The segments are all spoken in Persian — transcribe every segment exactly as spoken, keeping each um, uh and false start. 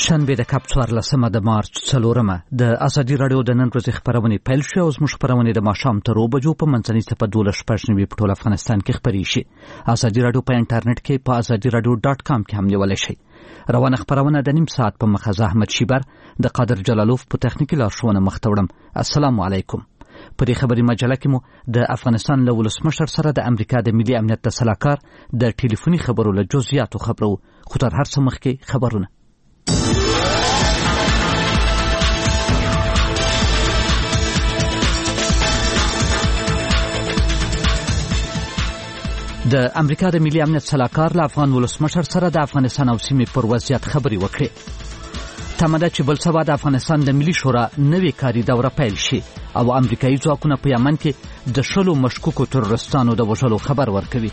شنبه د کاپ څوارلسمه د مارچ څلورمه د ازادي راډیو د نن ورځې خپرونې پیل شوې او زموږ خپرونې د ماښام تر اوو بجو په منځنۍ څپه دولس شپږ نوي په ټول افغانستان کې خپرې شي. ازادي راډیو په انټرنیټ کې په ازادي راډیو ډاټ کام کې هم نیولی شئ. روانه خپرونه د نیم ساعت په مخه زه احمد شیبر د قادر جلالوف په تخنیکي لارښوونه مخته وړم. السلام علیکم. په دې خبري مجله کې مو د افغانستان له ولسمشر سره د امریکا د ملي امنیت د سلاکار د ټلیفوني خبرو له جزئیاتو خبرو، خو تر هر څه مخکې خبرونه. د امریکا د ملي امنیت سلاکار له افغان ولسمشر سره د افغانستان او سیمې پر وضعیت خبرې وکړې. تمه ده چې بل سبا د افغانستان د ملي شورا نوې کاري دوره پیل شي او امریکایي ځواکونه په یمن کې د شلو مشکوکو ترورستانو د وژلو خبر ورکوي.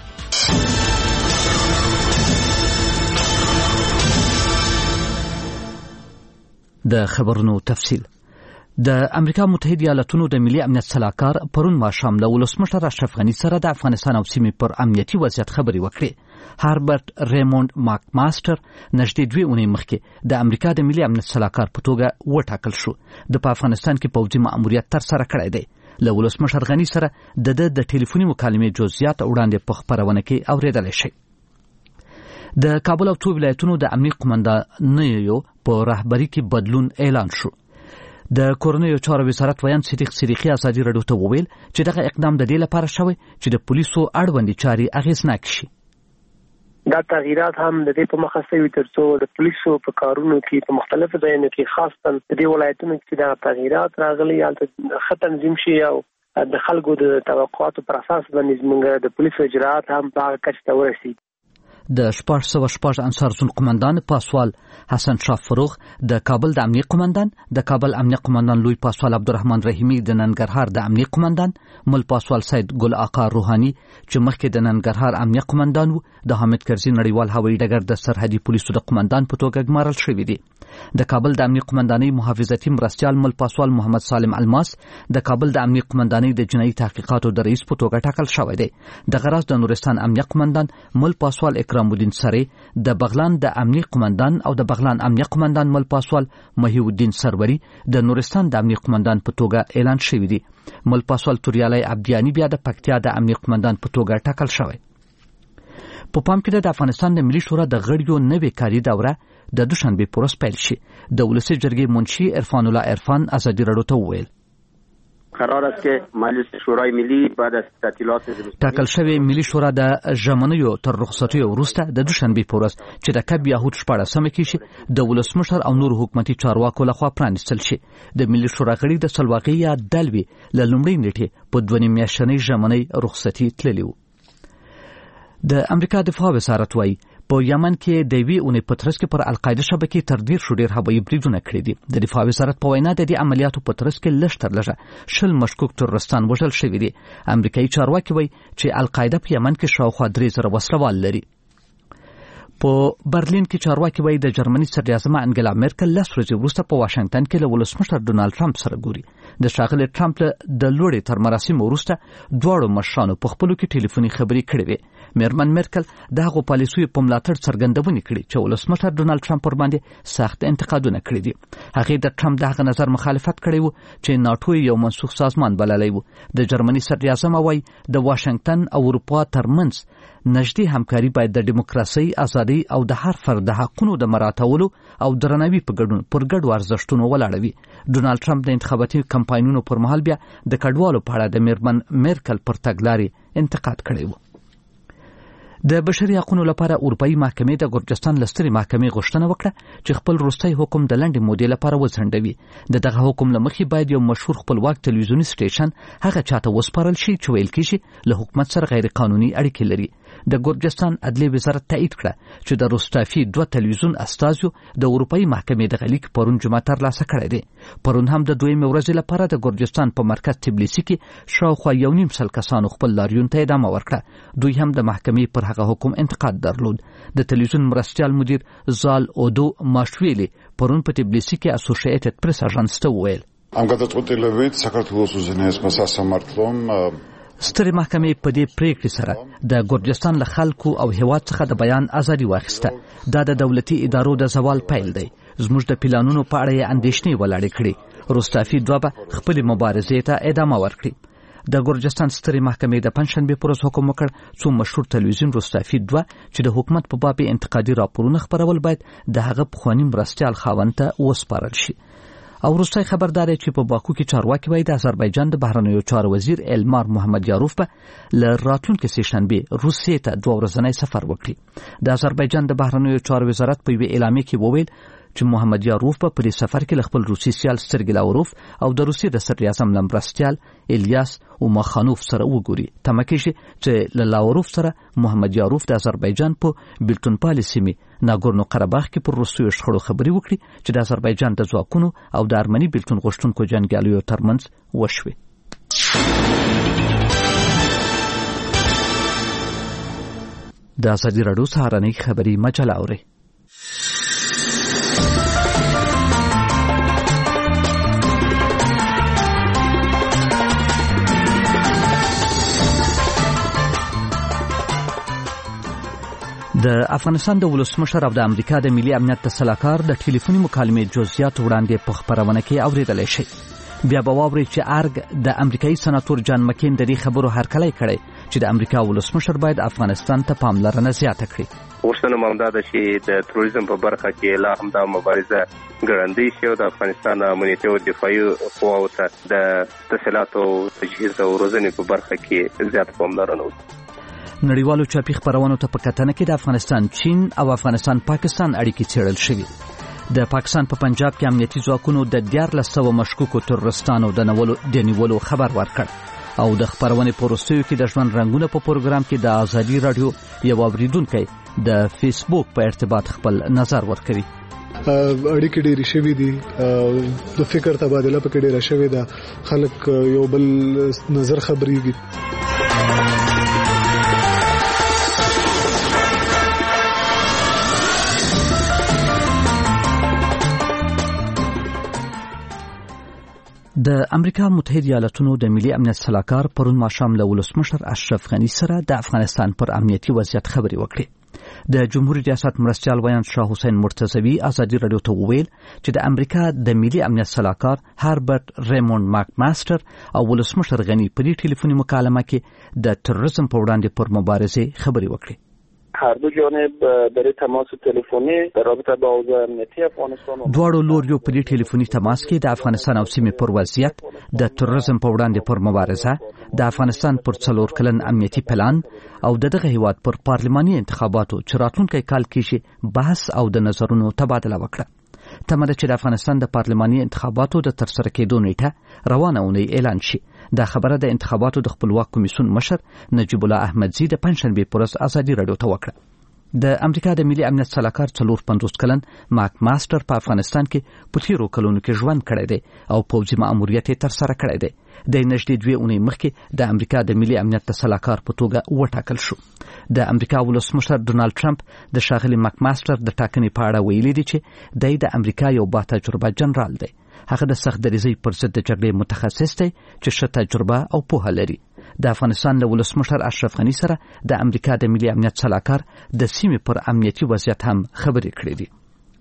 د خبرونو تفصیل. د امریکا متحده ایالاتونو د ملي امنیت سلاکار پرون ماښام له ولسمشر اشرف غني سره د افغانستان او سیمې پر امنیتي وضعیت خبرې وکړې. هاربرټ ریموند ماک ماستر نږدې دوې اونۍ مخکې د امریکا د ملي امنیت سلاکار په توګه وټاکل شو. د په افغانستان کې پوځي مأموریت ترسره کړی دی. له ولسمشر غني سره د د د ټلیفوني مکالمې جزئیات وړاندې په خپرونه کې اورېدلی شئ. د کابل او څو ولایتونو د امنیت قومندانیو په رهبري کې بدلون اعلان شو. د کورنیو چارو وزارت ویان صدیق صدیقی ازادي راډیو ته وویل چې دغه اقدام د دې لپاره شوی چې د پولیسو اړوندې چارې اغېزناک شي. دا تغییرات هم د دې په مخه شوي ترڅو د پولیسو په کارونو کې په مختلفو ځایونو کې خاصه د دې ولایتونو کې دا تغییرات راغلي هلته ښه تنظیم شي او د خلکو د توقعاتو پر اساس باندې زموږ د پولیسو اجرات هم په هغه کچه ته ورسېږي. د شپږ سوه شپږ انصار سون قومندان پاسوال حسن شاه فروغ، د کابل د امنیت قومندان، د کابل امنیت قومندان لوی پاسوال عبدالرحمن رحیمی، د ننګرهار د امنیت قومندان مل پاسوال سید ګل آقا روحانی چې مخکې د ننګرهار امنیت قومندان وو، د حامد کرزي نړیوال هوایي ډګر د سرحدي پولیسو د قومندان په توګه ګمارل شوي دي. د کابل د امنیت قومندانۍ محافظتي مرستیال مل پاسوال محمد سالم الماس د کابل د امنیت قومندانۍ د جنایي تحقیقاتو د رئیس په توګه ټاکل شوی دی. د غراس د نورستان امنیت قومندان مل پاسوال اکرام الدین سری، د بغلان د امنیت قومندان او د بغلان امنیت قومندان مل پاسوال محی الدین سروری د نورستان د امنیت قومندان په توګه اعلان شوی دی. مل پاسوال توریالی عبدیانی بیا د پکتیا د امنیت قومندان په توګه ټاکل شوی. په پام کې د افغانستان د ملي شورا د غړیو نوې کاري دوره د دوشنبه په ورځ پیل شي. د ولسی جرګې منشي عرفان الله عرفان ازادي راډیو ته وویل قرار است که مجلس شورای ملی بعد از تعطیلات ټاکل شوی ملي شورا د ژمنیو تر رخصتیو وروسته د دوشنبه په ورځ چې د کب یهود شپاړسمه کې شي د ولسمشر او نور حکومتي چارواکو لخوا پرانیستل شي. د ملي شورا غړي د سلواغي یا دلوي له لومړۍ نیټې په دوه نیم میاشتنۍ ژمنۍ رخصتي تللي وو. د امریکا دفاع وزارت وايي په یمن کې د یوې اونۍ په ترڅ کې پر القاعده شبکې تر ډېر شو ډېر هوایي بریدونه کړي دي. د دفاع وزارت په وینا د دې عملیاتو په ترڅ کې لږ تر لږه شل مشکوک ترورستان وژل شوي دي. امریکایي چارواکي وایي چې القاعده په یمن کې شاوخوا درې زره وسلوال لري. په برلین کې چارواکي وایي د جرمني صدراعظم انګلا میرکل لس ورځې وروسته په واشنګټن کې له ولسمشر ډونالډ ټرمپ سره ګوري. د ښاغلي ټرمپ د لوړې تر مراسمو وروسته دواړو مشرانو په خپلو کې ټلیفوني خبرې کړې وې. میرمن میرکل د هغو پالیسیو په ملاتړ څرګندونې کړې چې ولسمشر ډونالډ ټرمپ پر باندې سخت انتقادونه کړي دي. هغې د ټرمپ د هغه نظر مخالفت کړی و چې ناټو یو منسوخ سازمان بللی و. د جرمني صدراعظم وایي د واشنګټن او اروپا ترمنځ نږدې همکاري باید د دیموکراسۍ، ازادۍ او د هر فرد د حقونو د مراعاتولو او درناوي په ګډون پر ګډو ارزښتونو ولاړه وي. ډونالډ ټرمپ د انتخاباتي کمپاینونو پر مهال بیا د کډوالو په اړه د میرمن میرکل پر تګلارې انتقاد کړی و. د بشري حقوقو لپاره اروپאי محکمې د ګورجستان لستري محکمې غوښتنه وکړه چې خپل وروستی حکم د لنډې مودې لپاره وځنډوي. د دغه حکم له مخې باید یو مشهور خپلواک تلویزیوني سټیشن هغه چاته وسپارل شي چې ویل کېږي له حکومت سره غیر قانوني اړیکې لري. د ګورجستان عدلیې وزارت تایید کړه چې د روستافي دوه تلویزیون استازیو د اروپאי محکمې د لیک پرون جمعه ترلاسه کړی دی. پرون هم د دویمې ورځې لپاره د ګورجستان په مرکز تبلیسي کې شاوخوا یو نیم سل کسانو خپل لاریون ته ادامه ورکړه. دوی هم د محکمې پر هغه حکم انتقاد درلود. د تلویزیون مرستیال مدیر زال اودو ماشویلی پرون په تبلیسي کې اسوسییټډ پریس اژانس ته وویل ამ გადაწყვეტილებით საქართველოს უზენაესმა სასამართლომ سترې محکمې په دې پریکړې سره د ګورجستان له خلکو او هیواد څخه د بیان ازادي واخیسته. دا د دولتي ادارو د زوال پیل دی. زموږ د پلانونو په اړه یې اندېښنې ولاړې کړې. روستافي دوه به خپلې مبارزې ته ادامه ورکړي. د ګورجستان سترې محکمې د پنځشنبې پر ورځ حکم وکړ څو مشهور تلویزیون روستافي دوه چې د حکومت په باب انتقادي راپورونه خپرول باید د هغه پخواني مرستیال خاوند ته وسپارل شي. او وروستی خبردار چې په باکو کې چارواکي وایي د آذربایجان د بهرنیو چارو وزیر المار محمد یاروف به له راتلونکي سې شنبې روسیې ته دوه ورځنی سفر وکړي. د آذربایجان د بهرنیو چارو وزارت په یوې اعلامیه کې وویل چې محمد یاروف په دې سفر کې له خپل روسي سیال سرګی لاوروف او د روسیې د صدر اعظم مرستیال الیاس اوماخانوف سره وګوري. تمه کېږي چې له لاوروف سره محمد یاروف د آذربایجان په بیلتونپالې سیمې ناګورنو قرهباغ کې پر روسیو شخړو خبرې وکړي چې د آذربایجان د ځواکونو او د ارمني بیلتون غوښتونکو جنګیالیو ترمنځ وشوي. د ازادي راډیو سهارنۍ خبري مجله اوري. د افغانستان د ولسمشر او د امریکا د ملي امنیت د سلاکار د ټلیفوني مکالمې جزئیات وړاندې په خبرونه کې اوریدلای شي. بیا به واوري چې ارګ د امریکایي سناتور جان مکین د دې خبرو هرکلی کړی چې د امریکا ولسمشر باید افغانستان ته پاملرنه زیاته کړي. غوښتنه مو همدا ده چې د تروریزم په برخه کې لا هم دا مبارزه ګړندۍ شي او د افغانستان امنیتي او دفاعي قواو ته د تسهیلاتو تجهیز او روزنې په برخه کې زیات پاملرنه وکړي. نړیوالو چاپی خبرونو ته په کتنه کې د افغانستان چین او افغانستان پاکستان اړیکې څېړل شوې. د پاکستان په پنجاب کې امنیتي ځواکونو د دیارلس سوه مشکوکو تروریستانو د نیولو د نیولو خبر ورکړ او د خبرونې په وروستیو کې د ژوند رنګونه په پروګرام کې د ازادي راډیو یو اوریدونکی د فیسبوک په ارتباط خپل نظر ورکوي. اړیکې ډېرې شوې دي، د فکر تبادله پکې ډېره شوې ده، خلک یو بل نظر خبرېږي. د امریکا متحده ایالاتونو د ملي امنیت سلاکار پرون ماښام له ولسمشر اشرف غني سره د افغانستان پر امنیتي وضعیت خبرې وکړې. د جمهوریت ریاست مرستیال ویاند شاه حسین مرتضوی ازادي راډیو ته وویل چې د امریکا د ملي امنیت سلاکار هاربرټ ریموند ماک ماستر او ولسمشر غني په دې ټلیفوني مکالمه کې د تروریزم په وړاندې پر مبارزې خبرې وکړې. هر دو جانب در تماس تلفنی در رابطه با اوضاع امنیتی افغانستان دواړو لوریو په دې ټلیفوني تماس کې د افغانستان او سیمې پر وضعیت، د تروریزم په وړاندې پر مبارزه، د افغانستان پر څلور کلن امنیتي پلان او د دغه هیواد پر پارلماني انتخاباتو چې راتلونکي کال کې بحث او د نظرونو تبادله وکړه. تمه ده چې د افغانستان د پارلماني انتخاباتو د ترسره کېدو نیټه روانه اونۍ اعلان شي. دا خبره د انتخاباتو د خپلواک کمیسیون مشر نجیب الله احمدزي د پنځشنبې پر ورځ ازادي راډیو ته وکړه. د امریکا د ملي امنیت سلاکار څلور پنځوس کلن ماک ماستر په افغانستان کې په تیرو کلونو کې ژوند کړی دی او پوځي مأموریت یې ترسره کړی دی. د نږدې دوې اونۍ مخکې د امریکا د ملي امنیت د سلاکار په توګه وټاکل شو. د امریکا ولسمشر ډونالد ټرمپ د ښاغلي ماک ماستر د ټاکنې په اړه ویلي دي چې دی د امریکا یو با تجربه جنرال دی. هغه د سخت دریزۍ پر ضد د جګړې متخصص دی چې ښه تجربه او پوهه لري. د افغانستان له ولسمشر اشرف غني سره د امریکا د ملي امنیت سلاکار د سیمې پر امنیتي وضعیت هم خبرې کړې دي.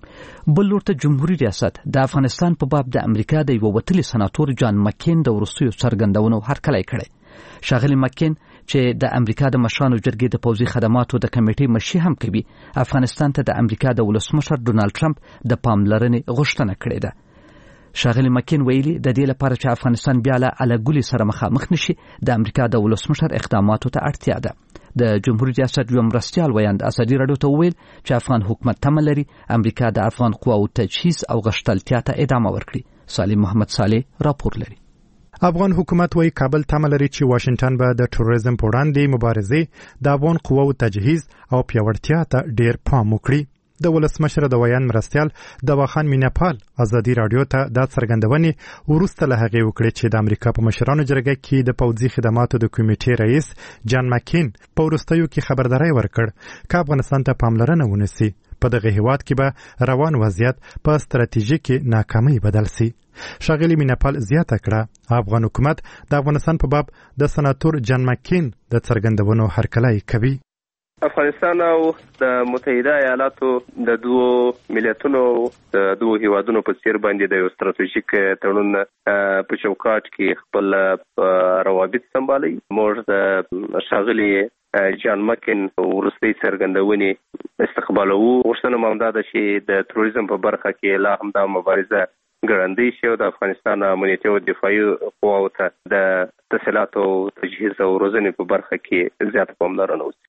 بل لور ته جمهوریت ریاست د افغانستان په باب د امریکا د یو وتلي سناتور جان مکین د وروستیو څرګندونو هرکلی کړی. ښاغلي مکین چې د امریکا د مشرانو جرګې د پوځي خدماتو د کمیټې مشر هم کوي، افغانستان ته د امریکا د ولسمشر ډونالد ټرمپ د پاملرنې غوښتنه کړې ده. ښاغلي مکین ویلي د دې لپاره چې افغانستان بیا له الګولي سره مخامخ نشي د امریکا د ولسمشر اقداماتو ته اړتیا ده. د جمهوریت ریاست یو مرستیال ویاند ازادي راډیو ته وویل چې افغان حکومت تمه لري امریکا د افغان قواو تجهیز او غښتلتیا ته ادامه ورکړي. سالم محمد صالح راپور لري. افغان حکومت وايي کابل تمه لري چې واشنگټن به د تروریزم په وړاندې مبارزې د افغان قواو تجهیز او پیاوړتیا ته ډیر پام وکړي. د ولسمشر د ویان مرستیال دواخان میناپال ازادي راډیو ته د څرګندونې وروسته له هغې وکړې چې د امریکا په مشرانو جرګه کې د پوځي خدماتو د کمیټې رئیس جان مکین په وروستیو کې خبرداری ورکړ چې افغانستان ته پاملرنه ونیسي. په دغه هیواد کې به روان وضعیت په ستراتیژیکي ناکامۍ بدل سي. ښاغلي میناپال زیاته کړه افغان حکومت د افغانستان په باب د سناتور جان مکین د څرګندونو هرکلی کوي. افغانستان او د متحده ایالاتو د دوه ملتونو د دوه هیوادونو په څیر باندې د یو ستراتیژیک تړون په چوکاټ کې خپل روابط سمبالي. موږ د شاغلي جان مکین ورستي څرګندونې استقبالو. غوښتنه مو ده چې د تروریزم په برخه کې لا هم د مبارزه ګړندۍ شي او د افغانستان امنیتي او دفاعي قواو ته د تسهیلات او تجهیز او روزنې په برخه کې زیات پاملرنه وشي.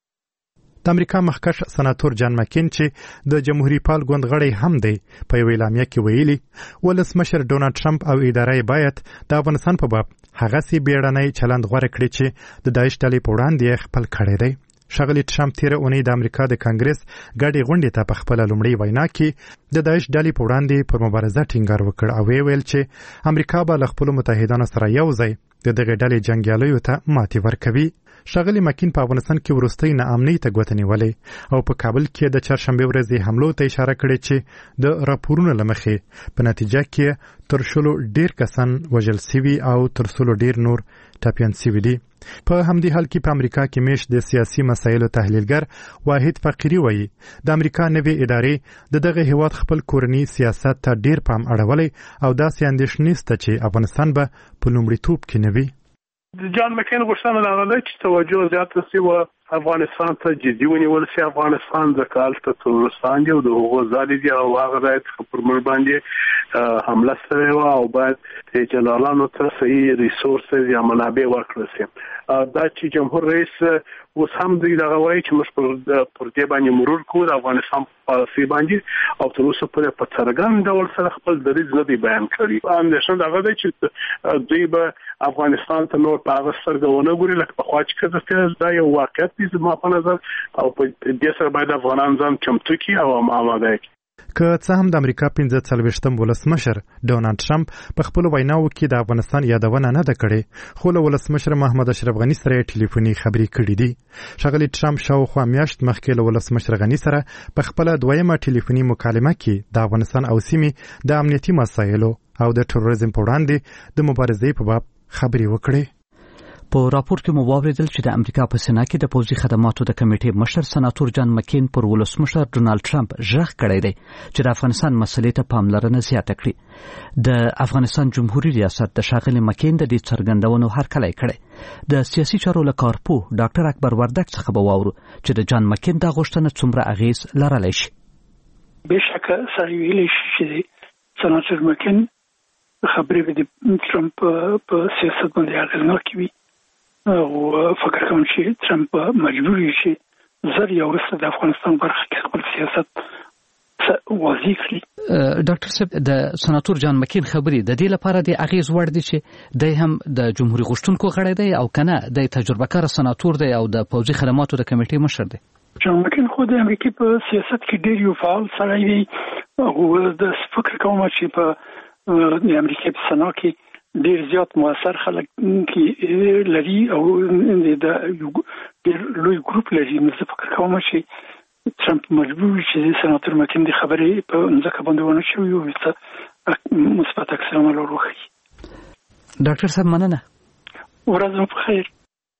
د امریکا مخکښ سناتور جان مکین چې د جمهوریت پال ګوند غړی هم دی په یو اعلامیه کې ویلي ولسمشر ډونالد ټرمپ او ادارې باید د افغانستان په باب هغه سي بیړنۍ چلند غوړه کړي چې د داعش ډلې په وړاندې خپل کړی دی. شغلی ټرمپ تیر اونۍ د امریکا د کانګرس غړي غونډې ته په خپل لومړی وینا کې د داعش ډلې په وړاندې پر مبارزه ټینګار وکړ او ویل چې امریکا به له خپل متحدانو سره یو ځای د دغه ډلې جنگیالیو ته ماتې ورکوي. شغلی مکین په افغانستان کې ورستۍ ناامنۍ ته ګوتنی ولې او په کابل کې د چهارشنبه ورځې حملو ته اشاره کړې چې د راپورونو لمخې په نتیجه کې تر شلو ډیر کسان وژل شوي او تر څلو ډیر نور ټاپیان شوي دي. په همدې حال کې په امریکا کې میش د سیاسي مسایلو تحلیلګر واحد فقیری وایي د امریکا نوې ادارې د دغه هیواد خپل کورنی سیاست ته ډیر پام اړولی او داسې اندېښنې شته چې افغانستان به په لومړیتوب کې نه وي. جان مکین غوښتنه دا ده چې توجه زیاته شي او افغانستان ته جدي ونیول شي. افغانستان د کال ته ترورستان دی او د هغو ځالې دي او هغه ځای ته پر موږ باندې حمله شوې وه او باید جنرالانو ته صحیح ریسورسز یا منابع ورکړل شي. دا چې جمهور رئیس اوس هم دوی دغه وایي چې موږ پر دې باندې مرور کوو د افغانستان په پالیسۍ باندې او تر اوسه پورې په څرګند ډول سره خپل دریځ نه دی بیان کړی. اندېښنه دغه ده چې دوی به افغانستان ته نور په هغه سترګه ونه ګوري لکه پخوا چې کړه. دا یو واقعیت دی زما په نظر او په دې سره باید افغانان ځان چمتو کړي او آماده کړي. که څه هم د امریکا پنځه څلوېښتم ولسمشر ډونالد ټرمپ په خپل ویناو کې د افغانستان یادونه نه ده کړې خو له ولسمشر محمد اشرف غني سره ټلیفوني خبرې کړې دي. شغلی ټرمپ شاوخوا میاشت مخکې له ولسمشر غني سره په خپل دویمه ټلیفوني مکالمه کې د افغانستان او سیمې د امنیتي مسایلو او د تروریزم په وړاندې د مبارزې په باب خبرې وکړې. په راپور کې مو واوریدل چې د امریکا په سنا کې د پوځي خدماتو د کمیټې مشر سناتور جان مکین پر ولسمشر ډونالد ټرمپ ژغ کړی دی چې د افغانستان مسلې ته پاملرنه زیاته کړي. د افغانستان جمهوریت ریاست د شاغلي مکین د دې څرګندونو هرکلی کړی. د سیاسي چارو له کارپو ډاکټر اکبر وردک څخه به واورو چې د جان مکین د غوښتنه څومره اغیز لرلی شي. بشکه سړی ویلی شي چې سناتور مکین خبرې د ټرمپ په سیاست باندې اغیزناکې وي او فکر کوم چې ټرمپ مجبور شي زر یو وروسته د افغانستان برخه کې خپل سیاست واضح کړي. ډاکټر صاحب د سناتور جان مکین خبرې د دې لپاره د اغیز وړ دي چې د هم د جمهوریت غوښتونکو غړی دی او کنه د تجربه کار سناتور دی او د پوځي خدماتو د کمیټې مشر دی. جان مکین خو د امریکا په سیاست کې ډېر یو فعال سړی دی او د فکر کوم چې په د امریکا په سنا کې ډیر زیات موثر خلک کې لري او د ډیر لوی ګروپ لري. نو زه فکر کوم چې ټرمپ مجبور چې سناتور مکین د خبرې په ځکه باندې ونه شوی او څه مثبت عکس العمل وروخي. ډاکټر صاحب مننه. ورځ مو په خیر.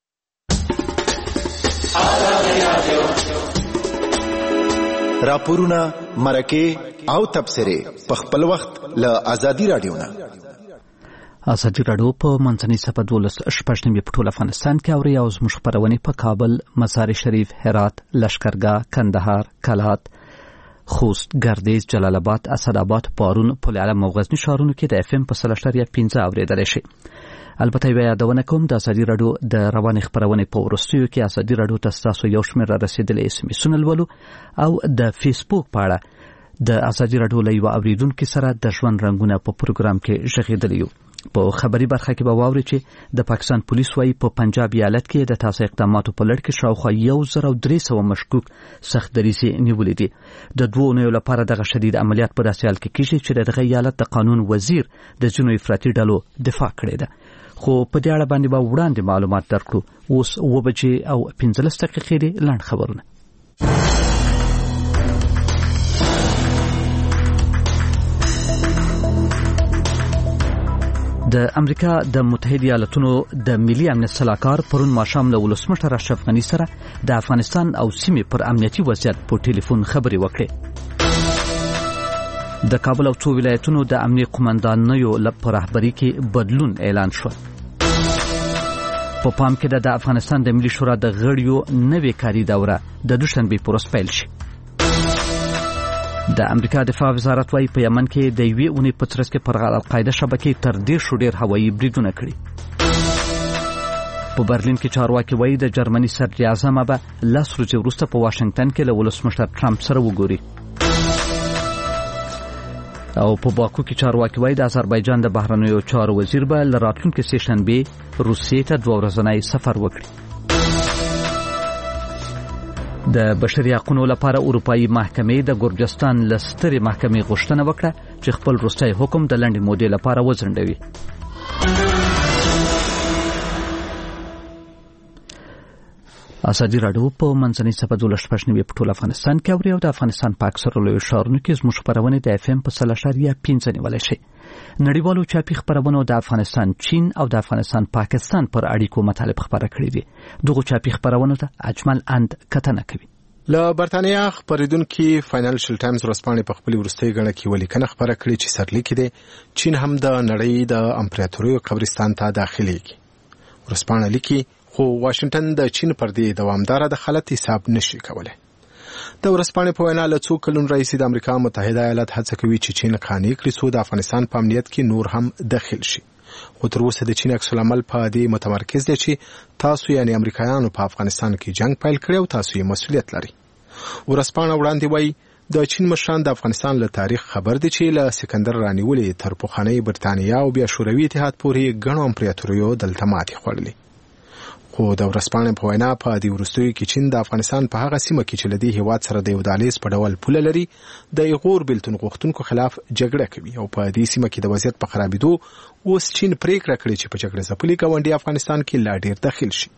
راپورونه مرکه او تبصره په خپل وخت له ازادي رادیو نه. ازادي رادیو په منځنۍ صفحه دولس شپږ نیمې په ټول افغانستان کې اوري او زموږ خپرونې په کابل، مزار شریف، هرات، لشکرګاه، کندهار، کلات، خوست، ګردیز، جلال آباد، اسداباد، پارون، پل علم او غزنی ښارونو کې د اف ام په سل اشاریه پنځه اوریدلی شي. البته یو یادونه کوم د ازادي رادیو د روانې خپرونې په وروستیو کې ازادي رادیو ته ستاسو یو شمېر را رسېدلي اس ام اسونه لولو او د فیسبوک په اړه د ازادي رادیو له یوه اورېدونکي سره د ژوند رنګونه په پروګرام کې غږېدلي یو. په خبري برخه کې به واوري چې د پاکستان پولیس وايي په پنجاب ایالت کې د تاسو اقداماتو په لړ کې شاوخوا یو زر او درې سوه مشکوک سخت دریځي نیولې دي. د دوه اونیو لپاره دغه شدید عملیات په داسې حال کې کیږي چې دغه ایالت د قانون وزیر د ځینو افراطي ډلو دفاع کړې ده. خو په دې اړه باندې به وړاندې معلومات درکړو. اوس اوه بجې او پنځلس دقیقې دي. لنډ خبرونه. د امریکا د متحده ایالاتونو د ملي امنیت سلاکار پرون ماښام له ولسمشر اشرف غنی سره د افغانستان او سیمې پر امنیتي وضعیت په ټلیفون خبرې وکړې. د کابل او څو ولایتونو د امنیي قومندانیو په رهبرۍ کې بدلون اعلان شو. په پام کې د افغانستان د ملي شورا د غړیو نوې کاري دوره د دوشنبه پر ورځ پیل شي. د امریکا دفاع وزارت وايي په یمن کې د یوې اونۍ په ترڅ کې پر القاعده شبکې تر دې شو ډیر هوایي بریدونه کړي. په برلین کې چارواکي وايي د جرمني صدر اعظم به لاس ورځې وروسته په واشنگټن کې له ولسمشر ټرمپ سره وګوري. او په باکو کې چارواکي وايي د آذربایجان د بهرنیو چارو وزیر به له راتلونکي سه شنبه روسیې ته دوه ورځنی سفر وکړي. د بشري حقوقو لپاره اروپאי محکمې د ګورجستان لستري محکمې غوښتنه وکړه چې خپل وروستي حکم د لنډې مودې لپاره وځنډوي. ازادي راډیو په منځنۍ صفحه دولس پښنوي په ټول افغانستان کې اوري او د افغانستان په اکثره لوی ښارونو کې زموږ خبرونه د اف ام په سل اشاریه پنځه نیول شي. نړیوالو چاپی خبرونو د افغانستان، چین او د افغانستان پاکستان پر اړیکو مطالب خبره کړې دي. دغه چاپی خبرونو ته اجمل اند کتنه کوي. له برتانیا خبرېدونکو فاینانشل ټایمز ورسپانې په خپل ورستۍ غړ کې ولیکنه خبره کړې چې سرلیک دی چین هم د نړۍ د امپراتوري قبرستان ته داخليږي. ورسپانې لیکي خو واشنگټن د چین پر دې دوامدار دخالت حساب نشي کولای. د ورسپانې په وینا له څو کلونو راځي د امریکا متحده ایالات هڅه کوي چې چین قانوني کړي څو د افغانستان په امنیت کې نور هم داخل شي. خو تر اوسه د چین عکس العمل په دې متمرکز دی چې تاسو یعنی امریکایانو په افغانستان کې جنگ پیل کړی او تاسو یې مسؤلیت لري. ورسپانې وړاندې وایي د چین مشران د افغانستان له تاریخ خبر دي چې له سکندر رانیولې تر پخوانی برتانیا او بیا شوروي اتحاد پورې ګڼو امپراتوریو دلته ماتې خوړلې. خو د ورسپانې په وینا په دې ورستیو کې چین د افغانستان په هغه سیمه کې چې لدی هیواد سره د یو دالیز په ډول پوله لري د ایغور بلتون غوښتونکو خلاف جګړه کوي او په دې سیمه کې د وضعیت په خرابېدو اوس چین پریکړه کړې چې په جګړه ځپلي ګاونډي افغانستان کې لا ډیر داخل شي.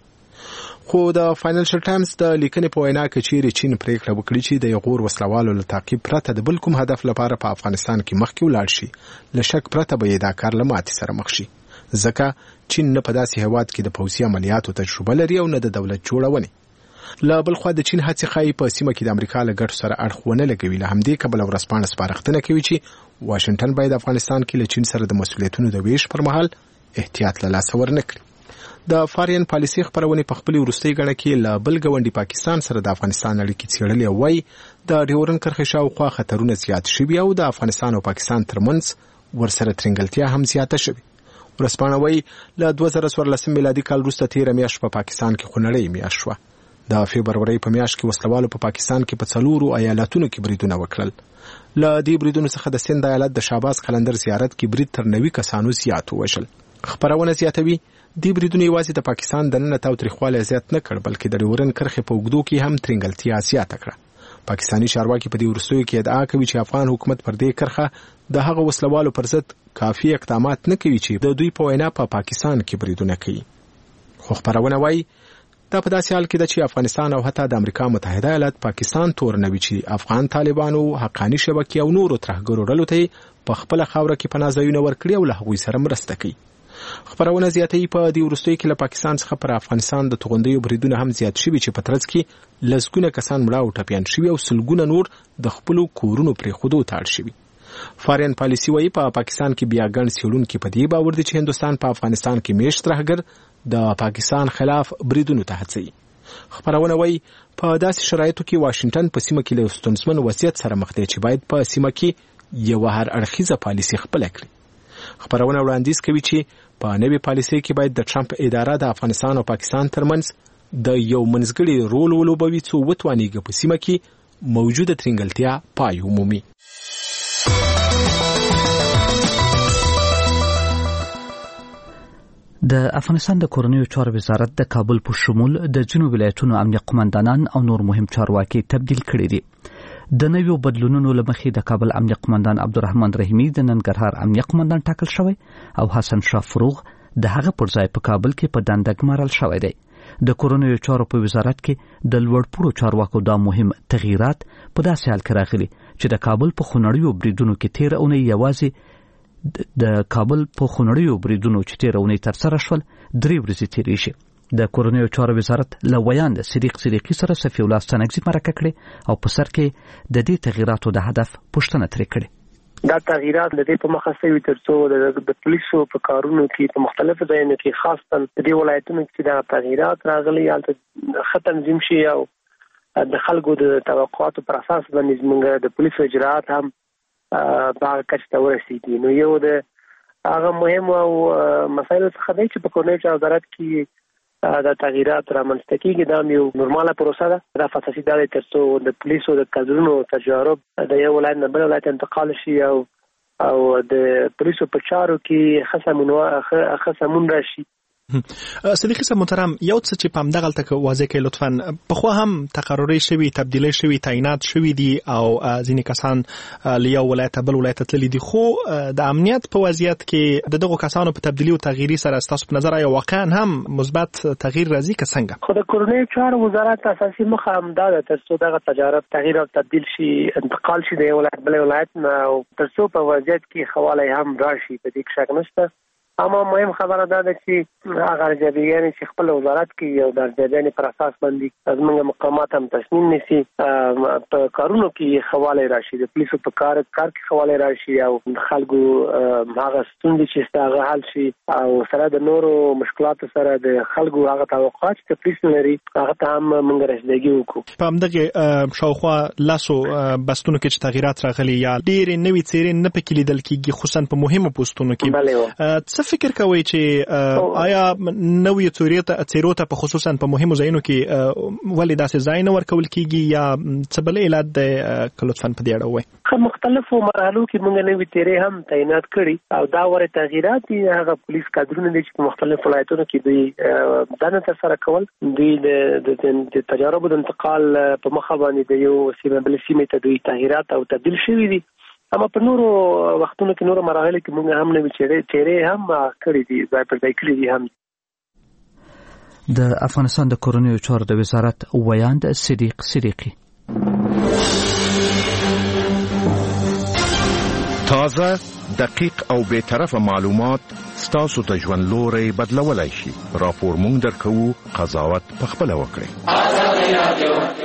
خو د فاینانشل ټایمز د لیکنې په وینا کې چې چین پریکړه وکړي چې د ایغور وسلوالو له تعقیب پرته د بل کوم هدف لپاره په افغانستان کې مخکې ولاړ شي لشک پرته به دا کار لماتې سره مخ شي. ځکه چین نه په داسې هیواد کې د پوځي عملیاتو تجربه لري او نه د دولت جوړونې. لا بل خو د چین هڅې خای په سیمه کې د امریکا له ګټو سره اړخونه لګوي. له همدې کبل ورسپانې سپارښتنه کوي چې واشنگټن باید افغانستان کې له چین سره د مسؤلیتونو د ویش پر مهال احتیاط له لاس ورنکړي. د فارین پالیسي خبرونه په خپل ورستۍ غړ کې لا بل ګوندی پاکستان سره د افغانستان اړیکې څېړلې وای د ډیورن کرښې شاوخوا خطرونه زیات شوي او د افغانستان او پاکستان ترمنځ ورسره ترنګلتیا هم زیاته شوي. ورسپانوي له دوه زره څوارلسم میلادي کال وروسته تیر میاشت په پاکستان کې خونړۍ میاشت شوه. د فبرورۍ په میاشت کې وسلوالو په پاکستان کې په څلورو ایالتونو کې بریدونه وکړل. له دې بریدونو څخه د سند ایالت د شهباز قلندر زیارت کې برید تر نوي کسانو زیات وشل. خبرونه زیاتوي دې بریدونه یوازې د پاکستان د نن تاوتریخواله زیات نه کړ بلکې د ډیورن کرښې په اوږدو کې هم ترنګلتیا زیاته کړه. پاکستانی چارواکي په دې ورستیو کې ادعا کوي چې افغان حکومت پر دې کرښه د هغه وسلوالو پر ضد کافي اقدامات نه کوي چې د دوی په وینا په پاکستان کې بریدونه کوي. خو خبرونه وايي دا په داسې حال کې ده چې افغانستان او حتی د امریکا متحده ایالات پاکستان تور نوي چې افغان طالبانو حقانی شبکې او نورو ترهګرو ډلو ته په خپل خاوره کې پناه ځایونه ورکړي او له هغوی سره مرسته کوي. خبرونه زیاتوي په دې ورستیو کې له پاکستان څخه پر افغانستان د توغندیو بریدونه هم زیات شوي چې په ترڅ کې لسګونه کسان مړه او ټپیان شوي او سلګونه نور د خپل کورونو پرې خودو تاړ شوي. فارین پالیسی وايي په پاکستان کې بیا ګڼ څېړونکي په دې باور دي چې هندستان په افغانستان کې میشت ترهګر د پاکستان خلاف بریدونو ته هڅوي. خبرونه وايي په داسې شرایطو کې واشنگټن په سیمه کې له ستونزمن وضعیت سره مخ دی چې باید په سیمه کې یو هر اړخیزه پالیسی خپل کړي. خبرونه وړاندیز کوي چې په نوې پالیسي کې باید د ټرمپ اداره د افغانستان او پاکستان ترمنځ د یو منځګړي رول ولوبوي څو وتوانیږي په سیمه کې موجوده ترنګلتیا پای عمومي. د افغانستان د کورنیو چارو وزارت د کابل په شمول د جنوب ولایتونو امنیه قومندانان او نور مهم چارواکي تبدیل کړي دي. د نویو بدلونونو لمخې د کابل امنیه قومندان عبدالرحمن رحیمی د ننګرهار امنیه قومندان ټاکل شوی او حسن شاه فروغ د هغه پر ځای په کابل کې په دنده ګمارل شوی دی. د کورنیو چارو په وزارت کې د لوړپوړو چارواکو دا مهم تغییرات په داسې حال کې راغلي چې د کابل په خونړیو بریدونو کې تیر اونۍ یوازې د کابل په خونړیو بریدونو چې تیرونې تر سره شول درې ورځې تیرې شي. د کورنیو چارو وزارت له ویاند صدیق صدیقی سره صفی الله ستانکزی مرکه کړې او په سر کې د دې تغیراتو د هدف پوښتنه ترې کړې. دا تغیرات د دې په مخه سوي ترڅو د پولیسو په کارونو کې په مختلفو ځایونو کې خاصه د دې ولایتونو کې دا تغیرات راغلي یا ختم زم شي او د خلکو د توقعاتو پر اساس باندې زموږ د پولیسو اجرات هم په کچته ورسېږي. نو یو د هغه مهم او مسایل څخه دی چې په کورنیو چارو وزارت کې دا تغیرات رامنځته کیږي. دا یو نورماله پروسه ده. دا فاساسي دا ترڅو د پولیسو د کادرونو تجارب د یو ولایت نه بل ولایت انتقال شي او او د پولیسو په چارو کې خصمون خصمون راشي. صدیقی صاحب محترم، یو څه چې په همدغه تک واضح کړئ لطفاً. په خو هم تقرری شوی، تبدیلی شوی، تعینات شوی دي او ځینې کسان له یو ولایت بل ولایت تللی دي، خو د امنیت په وضعیت کې د دغو کسانو په تبدیلی او تغییری سره تاسو په نظر آیا واقعا هم مثبت تغییر راځي که څنګه؟ خو د کورنیو چارو وزارت اساسي مخه هم دا ده ترڅو دغه تجارب تغییر او تبدیل شي، انتقال شي د یو ولایت بل ولایت نه، او ترڅو په وضعیت کې خواله هم راشي. په دې کې شک نشته. اما مهم خبره دا ده چې هغه ارجابیان چې خپل وزارت کې یو د ارجابیان پر اساس باندې زموږ مقامات هم تصمیم نیسي په کارونو کې خواله راشي، د پولیسو په کار کار کې خواله راشي او د خلکو هغه ستونزې چې ستاسو حل شي او سره د نورو مشکلاتو سره د خلکو هغه توقعات چې پولیس لري هغه ته هم موږ رسیدګي وکړو. په همدغه شاوخوا لاسو بستونو کې چې تغیرات راغلي یا ډېرې نوې څیرې نه پکې لیدل کېږي، خصوصا په مهمو پوسټونو کې. فکر کوي چې آیا نوې څیرو ته په خصوصا په مهمو ځایونو کې ولې داسې ځای نه ورکول کیږي یا څه بل علت دی که لطفاً په دې اړه ووایئ؟ په مختلفو مرحلو کې موږ نوې څیرې هم تعینات کړي او دا ورې تغییرات دي. هغه پولیس کادرونه دي چې په مختلفو ولایتونو کې دوی دنده ترسره کول، دوی د تجاربو د انتقال په مخه باندې د یو سیمه بل سیمې ته دوی تغییرات او تبدیل شوي دي. اما په نورو وختونو کې نورو مراحل کې موږ هم نوې چیرې هم کړې دي، ځای پر ځای کړې دي. هم د افغانستان د کورنیو چارو د وزارت ویاند صدیق صدیقی. تازه، دقیق او بے طرفه معلومات ستاسو ته ژوند لوري بدلولای شي. راپور مونږ درکو، قضاوت پخپله وکړئ.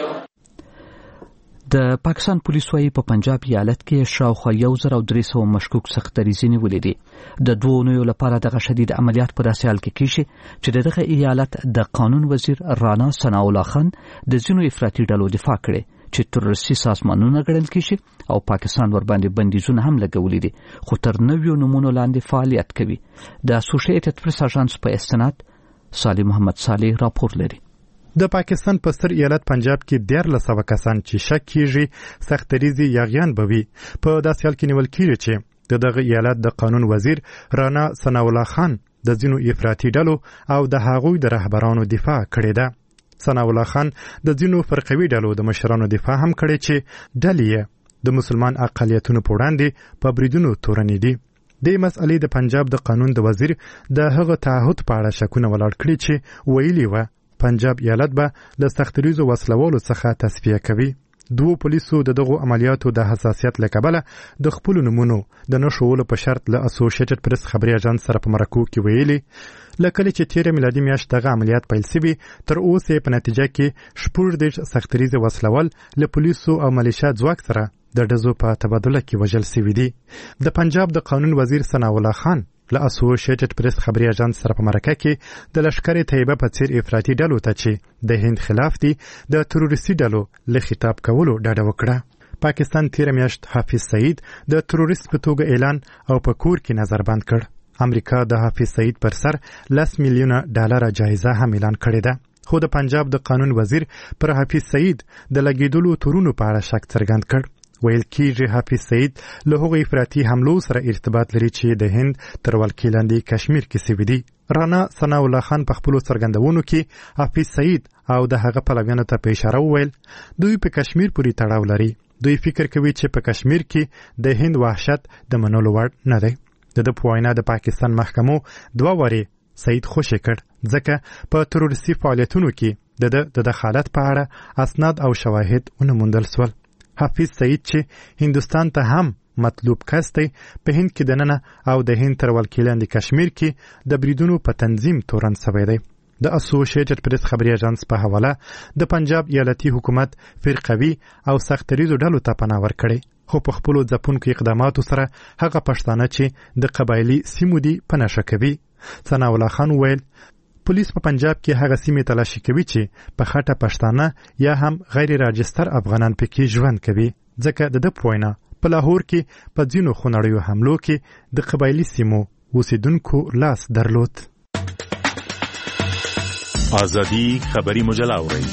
د پاکستان پولیس وايي په پنجاب ایالت کې شاوخوا یو زر او درې سوه مشکوک سخت دریځ نیولې دي. د دوه اونیو لپاره دغه شدید عملیات په داسې حال کې کیږي چې دغه ایالت د قانون وزیر رانا ثناء الله خان د ځینو افراطي ډلو دفاع کړي چې تروریستي سازمانونه ګڼل کیږي او پاکستان ور باندې بندیزونه هم لګولي دي، خو تر نویو نمونو لاندې فعالیت کوي. د اسوسییټډ پریس اژانس په استناد صالح محمد صالح راپور لري. د پاکستان په ستر ایالت پنجاب کې دیارلس سوه کسان چې شک کیږي سخت دریځي یاغیان بوي په داسې حال کې نیول کیږي چې د دغه ایالت د قانون وزیر رانا ثناء الله خان د ځینو افراطي ډلو او د هغوی د رهبرانو دفاع کړې ده. ثناء الله خان د ځینو فرقوي ډلو د مشرانو دفاع هم کړې چې ډلې د مسلمان اقلیتونو په وړاندې په بریدونو تورنې دي. د مسئلې د پنجاب د قانون د وزیر د هغه تعهد په اړه شکونه ولاړ کړي چې ویلي و پنجاب ایالت به د سختریزو وسلوالو څخه تصفیه کوي. دوه پولیسو د دغو عملیاتو د حساسیت له کبله د خپل نمونو د نشولو په شرط له اسوسییټډ پریس خبري اژانس سره په مرکو کې ویلي لکه چې تیر میلادي میاشت دغه عملیات پیل شوی تر اوسه په نتیجه کې شپږ د سختریزو وسلوال له پولیسو او ملیشیا ځواک سره د ډزو په تبادله کې وژل شوي دي. د پنجاب د قانون وزیر ثناء الله خان له اسوسییټډ پریس خبري اژانس سره په مرکه کې د لشکر طیبه په څیر افراطي ډلو ته چې د هند خلاف دي د تروریستي ډلو له خطاب کولو ډډه وکړه. پاکستان تیر میاشت حافظ سعید د تروریست په توګه اعلان او په کور کې نظربند کړ. امریکا د حافظ سعید پر سر لس میلیونه ډالر جایزه هم اعلان کړې ده. خو د پنجاب د قانون وزیر پر حافظ سعید د لګیدلو تورونو په اړه شک څرګند کړ. ویل کېږي حافظ سعید له هغو افراطي حملو سره ارتباط لري چې د هند تر ولکې لاندې کشمیر کې سوي دي. رانا ثناء الله خان په خپلو څرګندونو کې حافظ سعید او د هغه پلویانو ته په اشاره وویل دوی په کشمیر پورې تړاو لري. دوی فکر کوي چې په کشمیر کې د هند وحشت د منلو وړ نه دی. د ده په وینا د پاکستان محکمو دوه وارې سعید خوشي کړ ځکه په تروریستي فعالیتونو کې د د دخالت په اړه اسناد او شواهد ونه موندل سول. حافظ سعید چې هندستان ته هم مطلوب کس دی په هند کې دننه او د هند تر ولکې لاندې کشمیر کې د بریدونو په تنظیم تورن سوی دی. د اسوسییټډ پریس خبري اژانس په حواله د پنجاب ایالتي حکومت فرقوي او سختریزو ډلو ته پناه ورکړي، خو په خپل ځپونکو اقداماتو سره هغه پښتانه چې د قبایلی سیمو دی په نشه کوي. ثناء الله خان ویل پولیس په پنجاب کې هغه سیمې تلاشي کوي چې په خټه پښتانه یا هم غیر راجستر افغانان پکې ژوند کوي، ځکه د د پوینه په لاهور کې په ځینو خونړیو حملو کې د قبایلی سیمو اوسیدونکو لاس درلود. ازادي خبري مجله اورئ.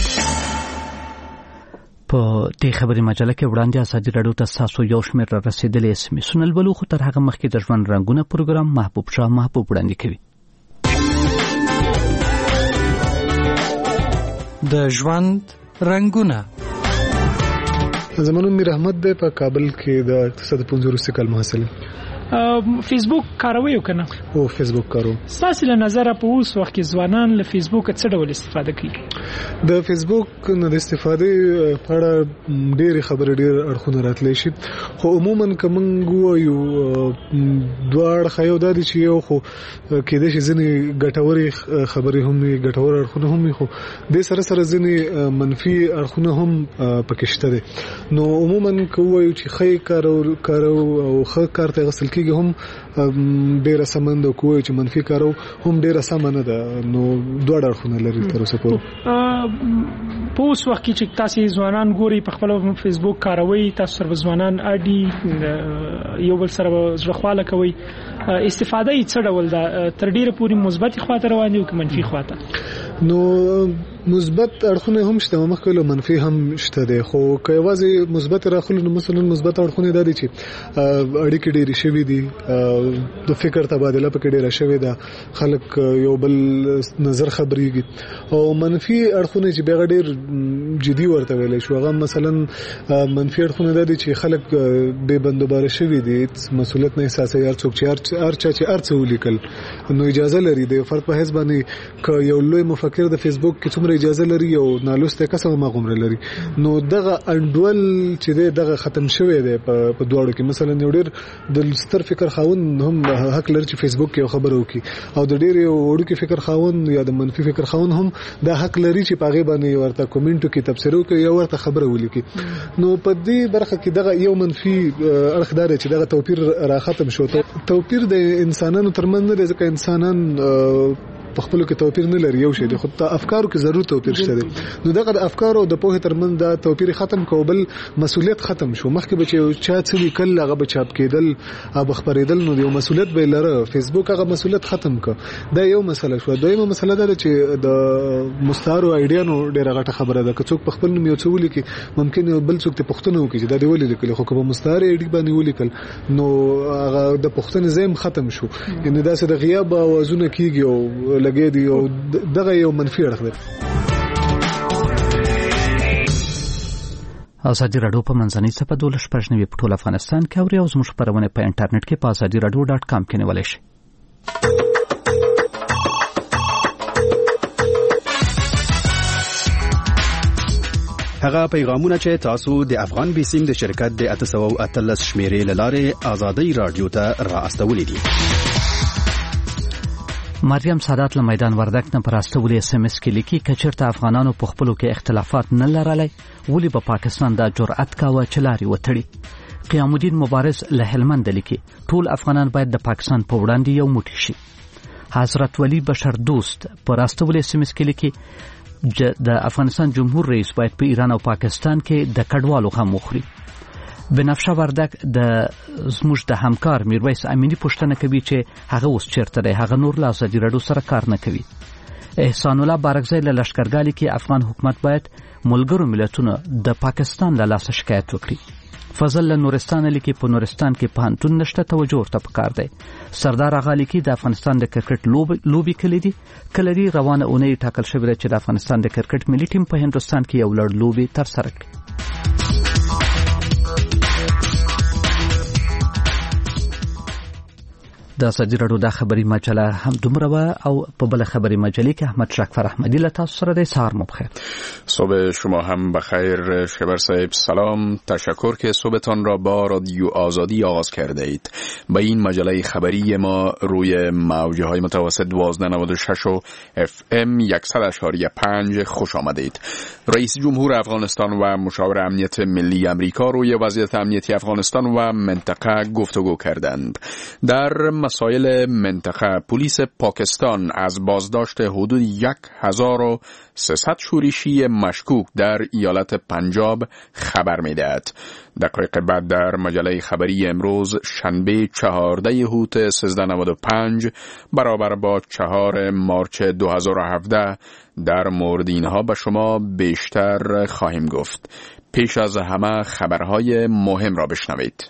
په دې خبري مجله کې وړاندې ازادي راډیو ته تاسو یو شمېر را رسیدلې اسمي سنل بلو خو تر هغه مخکې د ژوند رنگونه پروګرام محبوب شاه محبوب وړاندې کوي. د ژوند رنگونه. زمانو میر احمد د په کابل کې د اقتصاد پوهنځي وروستي کلمه حاصله. فیسبوک کاروي او کنه؟ او فیسبوک کارو. ساسي له نظر په اوس وخت کې ځوانان له فیسبوک څه ډول استفاده کوي؟ د فیسبوک نه د استفاده په اړه ډېر خبرې ډېر اړخونه راتلی شي، خو عموما کوم یو دوه خیو د دې چې یو خو کېدای شي ځنې ګټوري خبرې هم ګټور اړخونه هم خو د سره سره ځنې منفي اړخونه هم پکې شته دي. نو عموما کوی چې خې کارو کارو او خې کار ته غسل کېږي هم ډېر سمند او کوی چې منفي کارو هم ډېر سمنه ده. نو دوه اړخونه لري تر اوسه پورې. په اوس وخت کې چې تاسو ځوانان ګوري په خپل فیسبوک کاروي، تاسو سره ځوانان اډي یو بل سره ځخواله کوي، استفاده یې څه ډول ده؟ تر ډیره پورې مثبت خواته روان دي او منفي خواته؟ نو مثبت اړخونه هم شته، مخکې له منفي هم شته دي، خو که یوازې مثبت راخلو نو مثلا مثبت اړخونه دا دي چې اړیکې ډېرې شوي دي، د فکر تبادله پکې ډېره شوې ده، خلک یو بل نظر خبرېږي. او منفي اړخونه چې بیا ډېر جدي ورته ویلی شو، هغه مثلا منفي اړخونه دا دي چې خلک بې بندوباره شوي دي، مسؤلیت نه احساسوي. هر څوک چې هر چا چې هر څه ولیکل نو اجازه لري د فرد په حساب باندې که یو لوی مفکر د فیسبوک کې څومره اجازه لري او نالوسته کس هم غومره لري. نو دغه انډول چې دغه ختم شوی دی په دواړو کې. مثلا یو ډېر د ستر فکر خاوند هم حق لري چې فیسبوک کې خبرو وکړي، او د ډېر وړوکی فکر خاوند یا د منفي فکر خاوند هم دا حق لري چې پاغه باندې ورته کومنټو کې تبصره وکړي یا ورته خبره ولیکي. نو په دې برخه کې دغه یو منفي اړخ دار چې دغه توپیر را ختم شو. توپیر د انسانانو ترمنځ نه دی، ځکه انسانان په خپل کې توپیر نه لري، یو شی دی، خو په افکارو کې ضرور توپیر شته دی. نو دغه د افکارو او د پوهې ترمنځ دا توپیر ختم کوبل مسؤلیت ختم شو. مخکې به چې چا څه لیکل هغه به چاپ کېدل او خبرېدل، نو یو مسؤلیت به لره. فیسبوک هغه مسؤلیت ختم کړ. دا یو مسله شو. دویمه مسله دا چې د مستعارو آیډیانو ډېره غټه خبره ده. که څوک په خپل نوم یو څه ولیکي، ممکن یو بل څوک ته پوښتنه وکړي چې دا دی ولې لیکل، خو که په مستعار آیډي باندې ولیکل نو هغه د پوښتنې ځای ختم شو. یعنی دا څه د غیاب اوازونه کیږي او لګي دی، او دغه یو منفي اړخ دی. ازادي راډیو په منځنۍ صفحه دولس شپږ نوي په ټول افغانستان کې اوري او زموږ خبرونه په انټرنیټ کې په ازادي راډیو ډاټ کام کې نیولای شئ. هغه پیغامونه چې تاسو د افغان بیسیم د شرکت د اته سوه او اتلس شمیرې لاره ازادي راډیو ته را استولې دي. مریم سادات له میدان وردک نه پراستولې اس ام اس کې لیکي کچرته افغانانو په خپلو کې اختلافات نه لرلای ولې په پاکستان دا جرأت کاوه چې لاري وتړي. قیام الدین مبارز له هلمند لیکي ټول افغانان باید د پاکستان په وړاندې یو موټی شي. حضرت ولی بشر دوست پراستولې اس ام اس کې لیکي د افغانستان جمهور رئیس باید په ایران او پاکستان کې د کډوالو غم وخوري. بنفشه وردک د زموږ د همکار میرویس امینی پوښتنه کوي چې هغه اوس چیرته دی، هغه نور لا ازادي راډیو سره کار نه کوي. احسان الله بارکزی له لشکرګالي کې افغان حکومت باید ملګرو ملتونو د پاکستان له لاسه شکایت وکړي. فضل له نورستان لیکي په نورستان کې پوهنتون نشته، توجه ورته پکار دی. سردار اغا لیکي د افغانستان د کرکټ لوبي کلی دي کلري روانه اونۍ ټاکل شوې ده چې د افغانستان د کرکټ ملي ټیم په هندستان کې یو لړ لوبي ترسره کړي. د ازادي راډیو د خبري مجله هم دومره او په بل خبري مجلې کې احمد شکفر احمدی له تاسو سره د سهار مو بخیر. صبح شما هم بخیر شکفر صاحب. سلام، تشکر که صبحتان را با رادیو آزادی آغاز کرده اید. به این مجله خبری ما روی موجه های متوسط دوازده نود و شش و اف ام صد و پنج خوش آمدید. رئیس جمهور افغانستان و مشاور امنیت ملی امریکا روی وضعیت امنیتی افغانستان و منطقه گفتگو کردند. در مسائل منطقه پلیس پاکستان از بازداشت حدود یک هزار و سیصد شورشی مشکوک در ایالت پنجاب خبر می‌دهد. دقایق بعد در مجله خبری امروز شنبه چهارده هوت سیزده نود و پنج برابر با چهار مارچ دو هزار و هفده در مورد اینها به شما بیشتر خواهیم گفت. پیش از همه خبرهای مهم را بشنوید.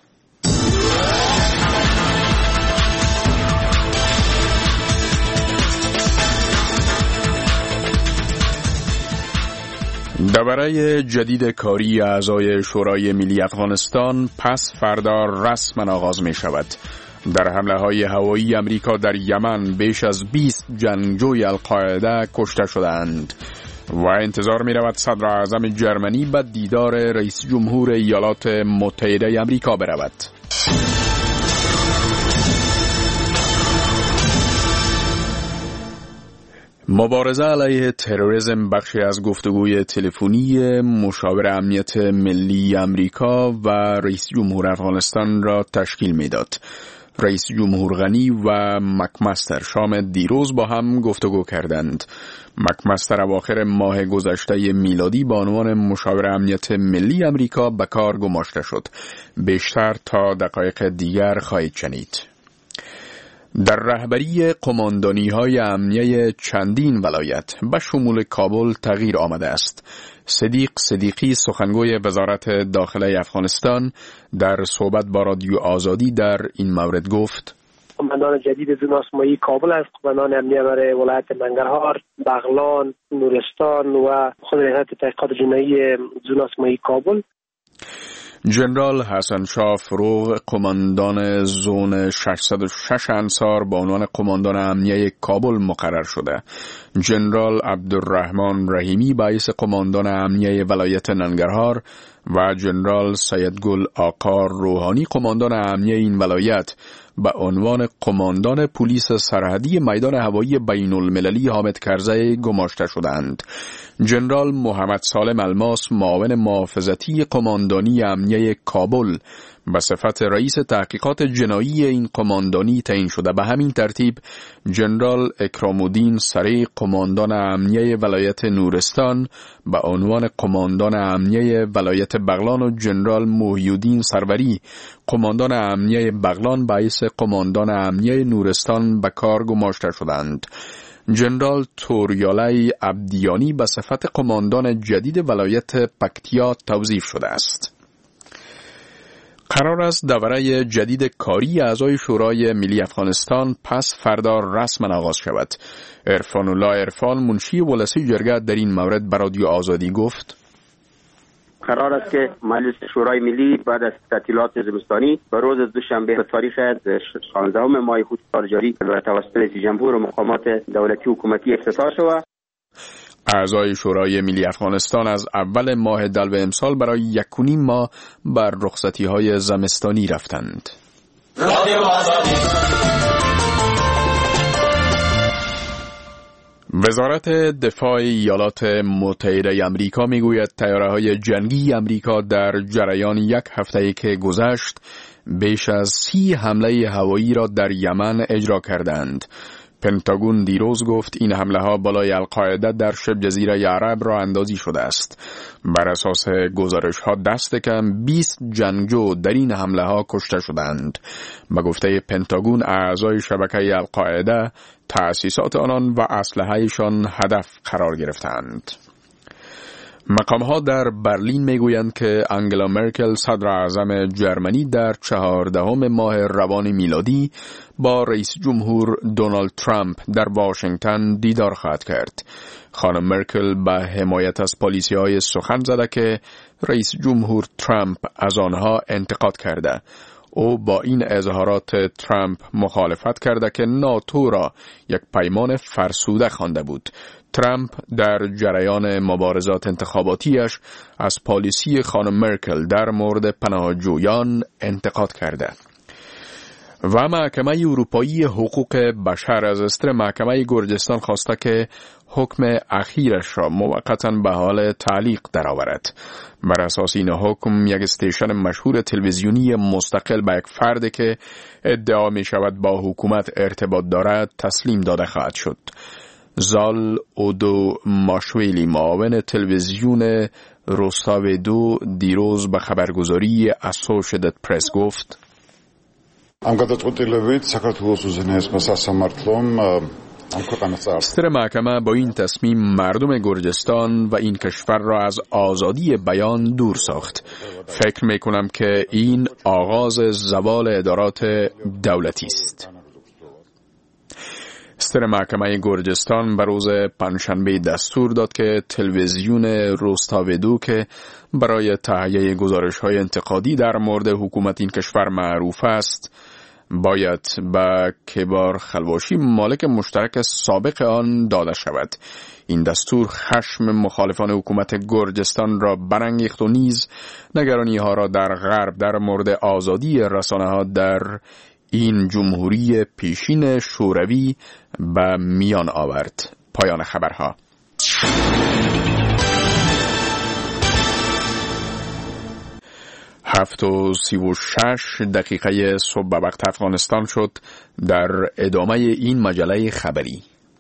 دوره جدید کاری اعضای شورای ملی افغانستان پس فردا رسما آغاز می شود. در حمله های هوایی امریکا در یمن بیش از بیست جنگجوی القاعده کشته شدند و انتظار می رود صدر اعظم جرمنی به دیدار رئیس جمهور ایالات متحده امریکا برود. مبارزه علیه تروریسم بخشی از گفتگوی تلفنی مشاور امنیت ملی امریکا و رئیس جمهور افغانستان را تشکیل میداد. رئیس جمهور غنی و مکمستر شام دیروز با هم گفتگو کردند. مکمستر اواخر ماه گذشته میلادی با عنوان مشاور امنیت ملی امریکا به کار گماشته شد. بیشتر تا دقایق دیگر خواهید شنید. در رهبری قماندانی‌های امنیه چندین ولایت به شمول کابل تغییر آمده است. صدیق صدیقی سخنگوی وزارت داخله افغانستان در صحبت با رادیو آزادی در این مورد گفت: قماندان جدید زون آسمایی کابل است. قماندان امنیه برای ولایت ننگرهار، بغلان، نورستان و خود هیئت تحقیقات جنایی زون آسمایی کابل. جنرال حسن شاه فروغ قماندان زون ششصد و شش انصار با عنوان قماندان امنیه کابل مقرر شده. جنرال عبدالرحمن رحیمی باعث قماندان امنیه ولایت ننگرهار و جنرال سیدگل آقا روحانی قماندان امنیه این ولایت به عنوان قماندان پلیس سرحدی میدان هوایی بین المللی حامد کرزی گماشته شدند. جنرال محمد سالم الماس معاون محافظتی قماندانی امنیه کابل به صفت رئیس تحقیقات جنایی این قماندانی تعیین شده. به همین ترتیب جنرال اکرام الدین سری قماندان امنیه ولایت نورستان به عنوان قماندان امنیه ولایت بغلان و جنرال محی الدین سروری قماندان امنیه بغلان باعث قماندان امنیه نورستان به کار گماشته شدند. جنرال توریالای عبدیانی به صفت قماندان جدید ولایت پکتیا توظیف شده است. قرار است دوره جدید کاری اعضای شورای ملی افغانستان پس فردا رسما آغاز شود. عرفان الله عرفان منشی ولسی جرگه در این مورد به رادیو آزادی گفت: قرار است که مجلس شورای ملی بعد از تعطیلات زمستانی به روز دوشنبه به تاریخ شانزدهم ماه خود سال جاری به توسط رئیس جمهور و مقامات دولتی حکومتی افتتاح شود. اعضای شورای ملی افغانستان از اول ماه دلو امسال برای یک و نیم ماه بر رخصتی‌های زمستانی رفتند. وزارت دفاع ایالات متحده آمریکا میگوید طیاره‌های جنگی آمریکا در جریان یک هفته که گذشت بیش از سی حمله هوایی را در یمن اجرا کردند. پنتاگون دیروز گفت این حمله ها بالای القاعده در شبه جزیره عرب را اندازی شده است. بر اساس گزارش ها دست کم بیست جنگجو در این حمله ها کشته شدند. به گفته پنتاگون اعضای شبکه القاعده تأسیسات آنان و اسلحه‌شان هدف قرار گرفتند. مقام‌ها در برلین میگویند که انگلا مرکل صدر اعظم جرمنی در چهاردهم ماه روان میلادی با رئیس جمهور دونالد ترامپ در واشنگتن دیدار خواهد کرد. خانم مرکل به حمایت از پالیسی‌های سخن زده که رئیس جمهور ترامپ از آنها انتقاد کرده. او با این اظهارات ترامپ مخالفت کرده که ناتو را یک پیمان فرسوده خوانده بود. ترامپ در جریان مبارزات انتخاباتیش از پالیسی خانم مرکل در مورد پناهجویان انتقاد کرده. و محکمه اروپایی حقوق بشر از استر محکمه گرجستان خواسته که حکم اخیرش را موقتا به حال تعلیق درآورد. بر اساس این حکم یک استیشن مشهور تلویزیونی مستقل به یک فرد که ادعا می شود با حکومت ارتباط دارد تسلیم داده خواهد شد. زال اودو ماشویلی معاون تلویزیون روستاو دو دیروز به خبرگزاری اسوشیتد پرس گفت: ამ გადაწყვეტილებით საქართველოს უზენაესმა სასამართლომ استر محکمه با این تصمیم مردم گرجستان و این کشور را از آزادی بیان دور ساخت. فکر می کنم که این آغاز زوال ادارات دولتی است. استر محکمه گرجستان به روز پنجشنبه دستور داد که تلویزیون روستاودو که برای تهیه گزارش‌های انتقادی در مورد حکومت این کشور معروف است باید به کبار خلواشی مالک مشترک سابق آن داده شود. این دستور خشم مخالفان حکومت گرجستان را برانگیخت و نیز نگرانی ها را در غرب در مورد آزادی رسانه ها در این جمهوری پیشین شوروی به میان آورد. پایان خبرها. هفت و سی و شش دقیقه صبح به وقت افغانستان شد. در ادامه این مجله خبری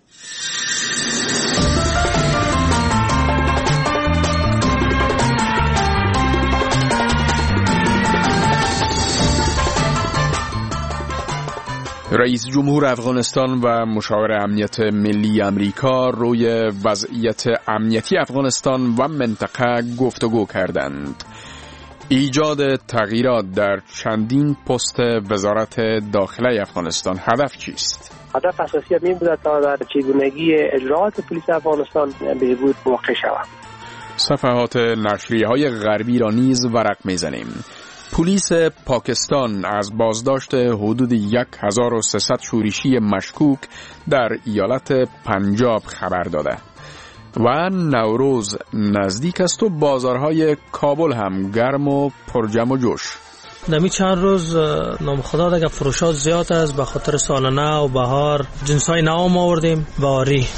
رئیس جمهور افغانستان و مشاور امنیت ملی امریکا روی وضعیت امنیتی افغانستان و منطقه گفتگو کردند. ایجاد تغییرات در چندین پست وزارت داخله افغانستان هدف چیست؟ هدف اساسی این بوده تا در چگونگی اجرات پلیس افغانستان بهبود واقع شود. صفحات نشریه‌های غربی را نیز ورق می‌زنیم. پلیس پاکستان از بازداشت حدود هزار و سیصد شورشی مشکوک در ایالت پنجاب خبر داده. و نوروز نزدیک است و بازارهای کابل هم گرم و پرجم و جوش. دمی چند روز نام خدا دیگه فروشات زیاد است، به خاطر سال نو و بهار جنسای نو آوردیم باری.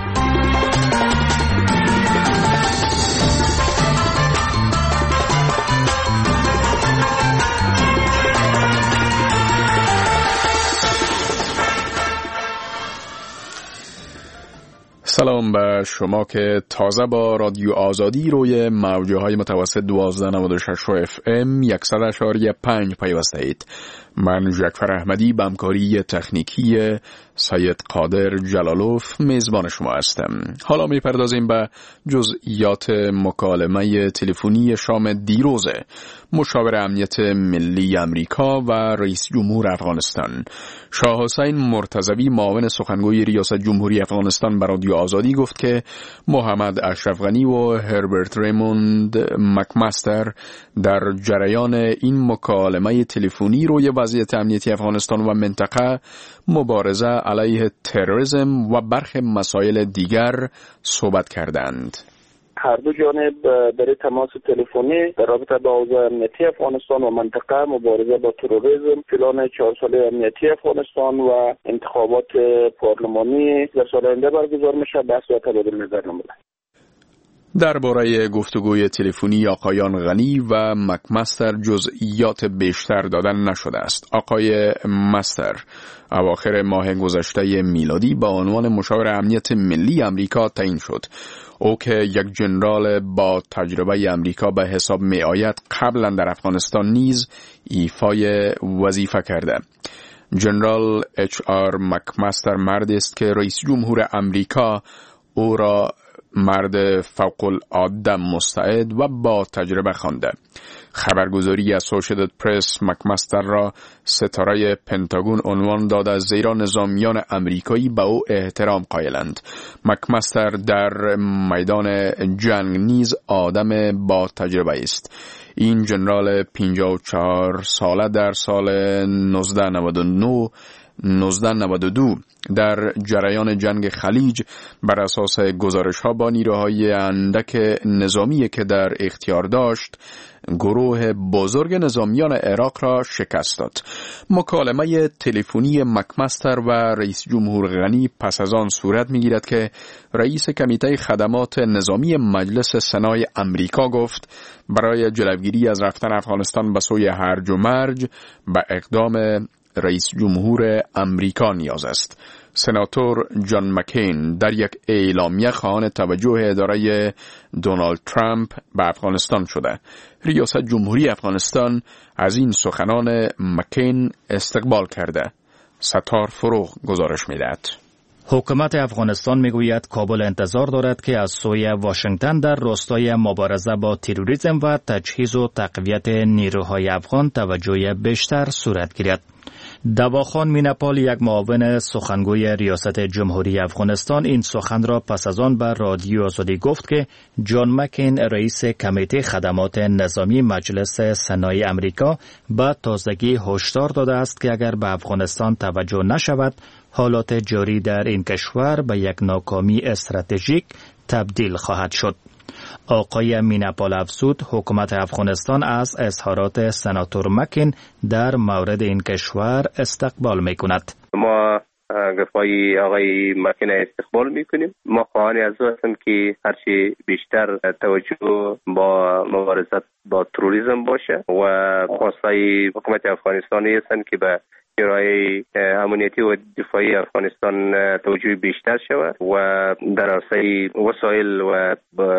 سلام به شما که تازه با رادیو آزادی روی موجه های متوسط دوازده نود و شش اف ام صد و پنج پیوسته اید. من جعفر احمدی به همکاری تکنیکی سید قادر جلالوف میزبان شما هستم. حالا میپردازیم به جزئیات مکالمه تلفنی شام دیروز مشاور امنیت ملی امریکا و رئیس جمهور افغانستان. شاه حسین مرتضوی معاون سخنگوی ریاست جمهوری افغانستان به رادیو آزادی گفت که محمد اشرف غنی و هربرت ریموند مکمستر در جریان این مکالمه تلفنی روی وضعیت امنیتی افغانستان و منطقه، مبارزه علیه تروریسم و برخی مسائل دیگر صحبت کردند. هر دو جانب در تماس تلفنی در رابطه با اوضاع امنیتی افغانستان و منطقه، مبارزه با تروریسم، پلان چهار ساله امنیتی افغانستان و انتخابات پارلمانی در سال آینده برگزار میشه بحث و تبادل نظر نموده. درباره گفتگوی تلفنی آقایان غنی و مکمستر جزئیات بیشتر دادن نشده است. آقای مستر اواخر ماه گذشته میلادی با عنوان مشاور امنیت ملی امریکا تعیین شد. او که یک جنرال با تجربه امریکا به حساب می آید، قبلا در افغانستان نیز ایفای وظیفه کرده. جنرال اچ آر مکمستر مردی است که رئیس جمهور امریکا او را مرد فوق العاده مستعد و با تجربه خوانده. خبرگزاری اسوسییتد پرس مکمستر را ستاره پنتاگون عنوان داده زیرا نظامیان امریکایی به او احترام قائلند. مکمستر در میدان جنگ نیز آدم با تجربه است. این جنرال پنجاه و چهار ساله در سال نوزده نود و دو در جریان جنگ خلیج بر اساس گزارش‌ها با نیروهای اندک نظامی که در اختیار داشت گروه بزرگ نظامیان عراق را شکست داد. مکالمه تلفنی مکمستر و رئیس جمهور غنی پس از آن صورت می‌گیرد که رئیس کمیته خدمات نظامی مجلس سنای امریکا گفت برای جلوگیری از رفتن افغانستان به سوی هرج و مرج به اقدام رئیس جمهور امریکا نیاز است. سناتور جان مکین در یک اعلامیه خواهان توجه اداره دونالد ترامپ به افغانستان شده. ریاست جمهوری افغانستان از این سخنان مکین استقبال کرده. ستار فروغ گزارش می‌دهد. حکومت افغانستان میگوید کابل انتظار دارد که از سوی واشنگتن در راستای مبارزه با تروریسم و تجهیز و تقویت نیروهای افغان توجه بیشتر صورت گیرد. دواخان مینپال، یک معاون سخنگوی ریاست جمهوری افغانستان، این سخن را پس از آن بر رادیو آزادی گفت که جان مکین رئیس کمیته خدمات نظامی مجلس سنای امریکا به تازگی هشدار داده است که اگر به افغانستان توجه نشود حالات جاری در این کشور به یک ناکامی استراتژیک تبدیل خواهد شد. آقای مینپال افزود حکومت افغانستان از اظهارات سناتور مکین در مورد این کشور استقبال می کند. ما گفتگوی آقای مکین استقبال می کنیم. ما خواهان از او هستیم که هرچی بیشتر توجه با مبارزه با تروریسم باشه و خواستای حکومت افغانستانی هستند که به نیروهای امنیتی و دفاعی افغانستان توجه بیشتر شود و در عرصه وسایل و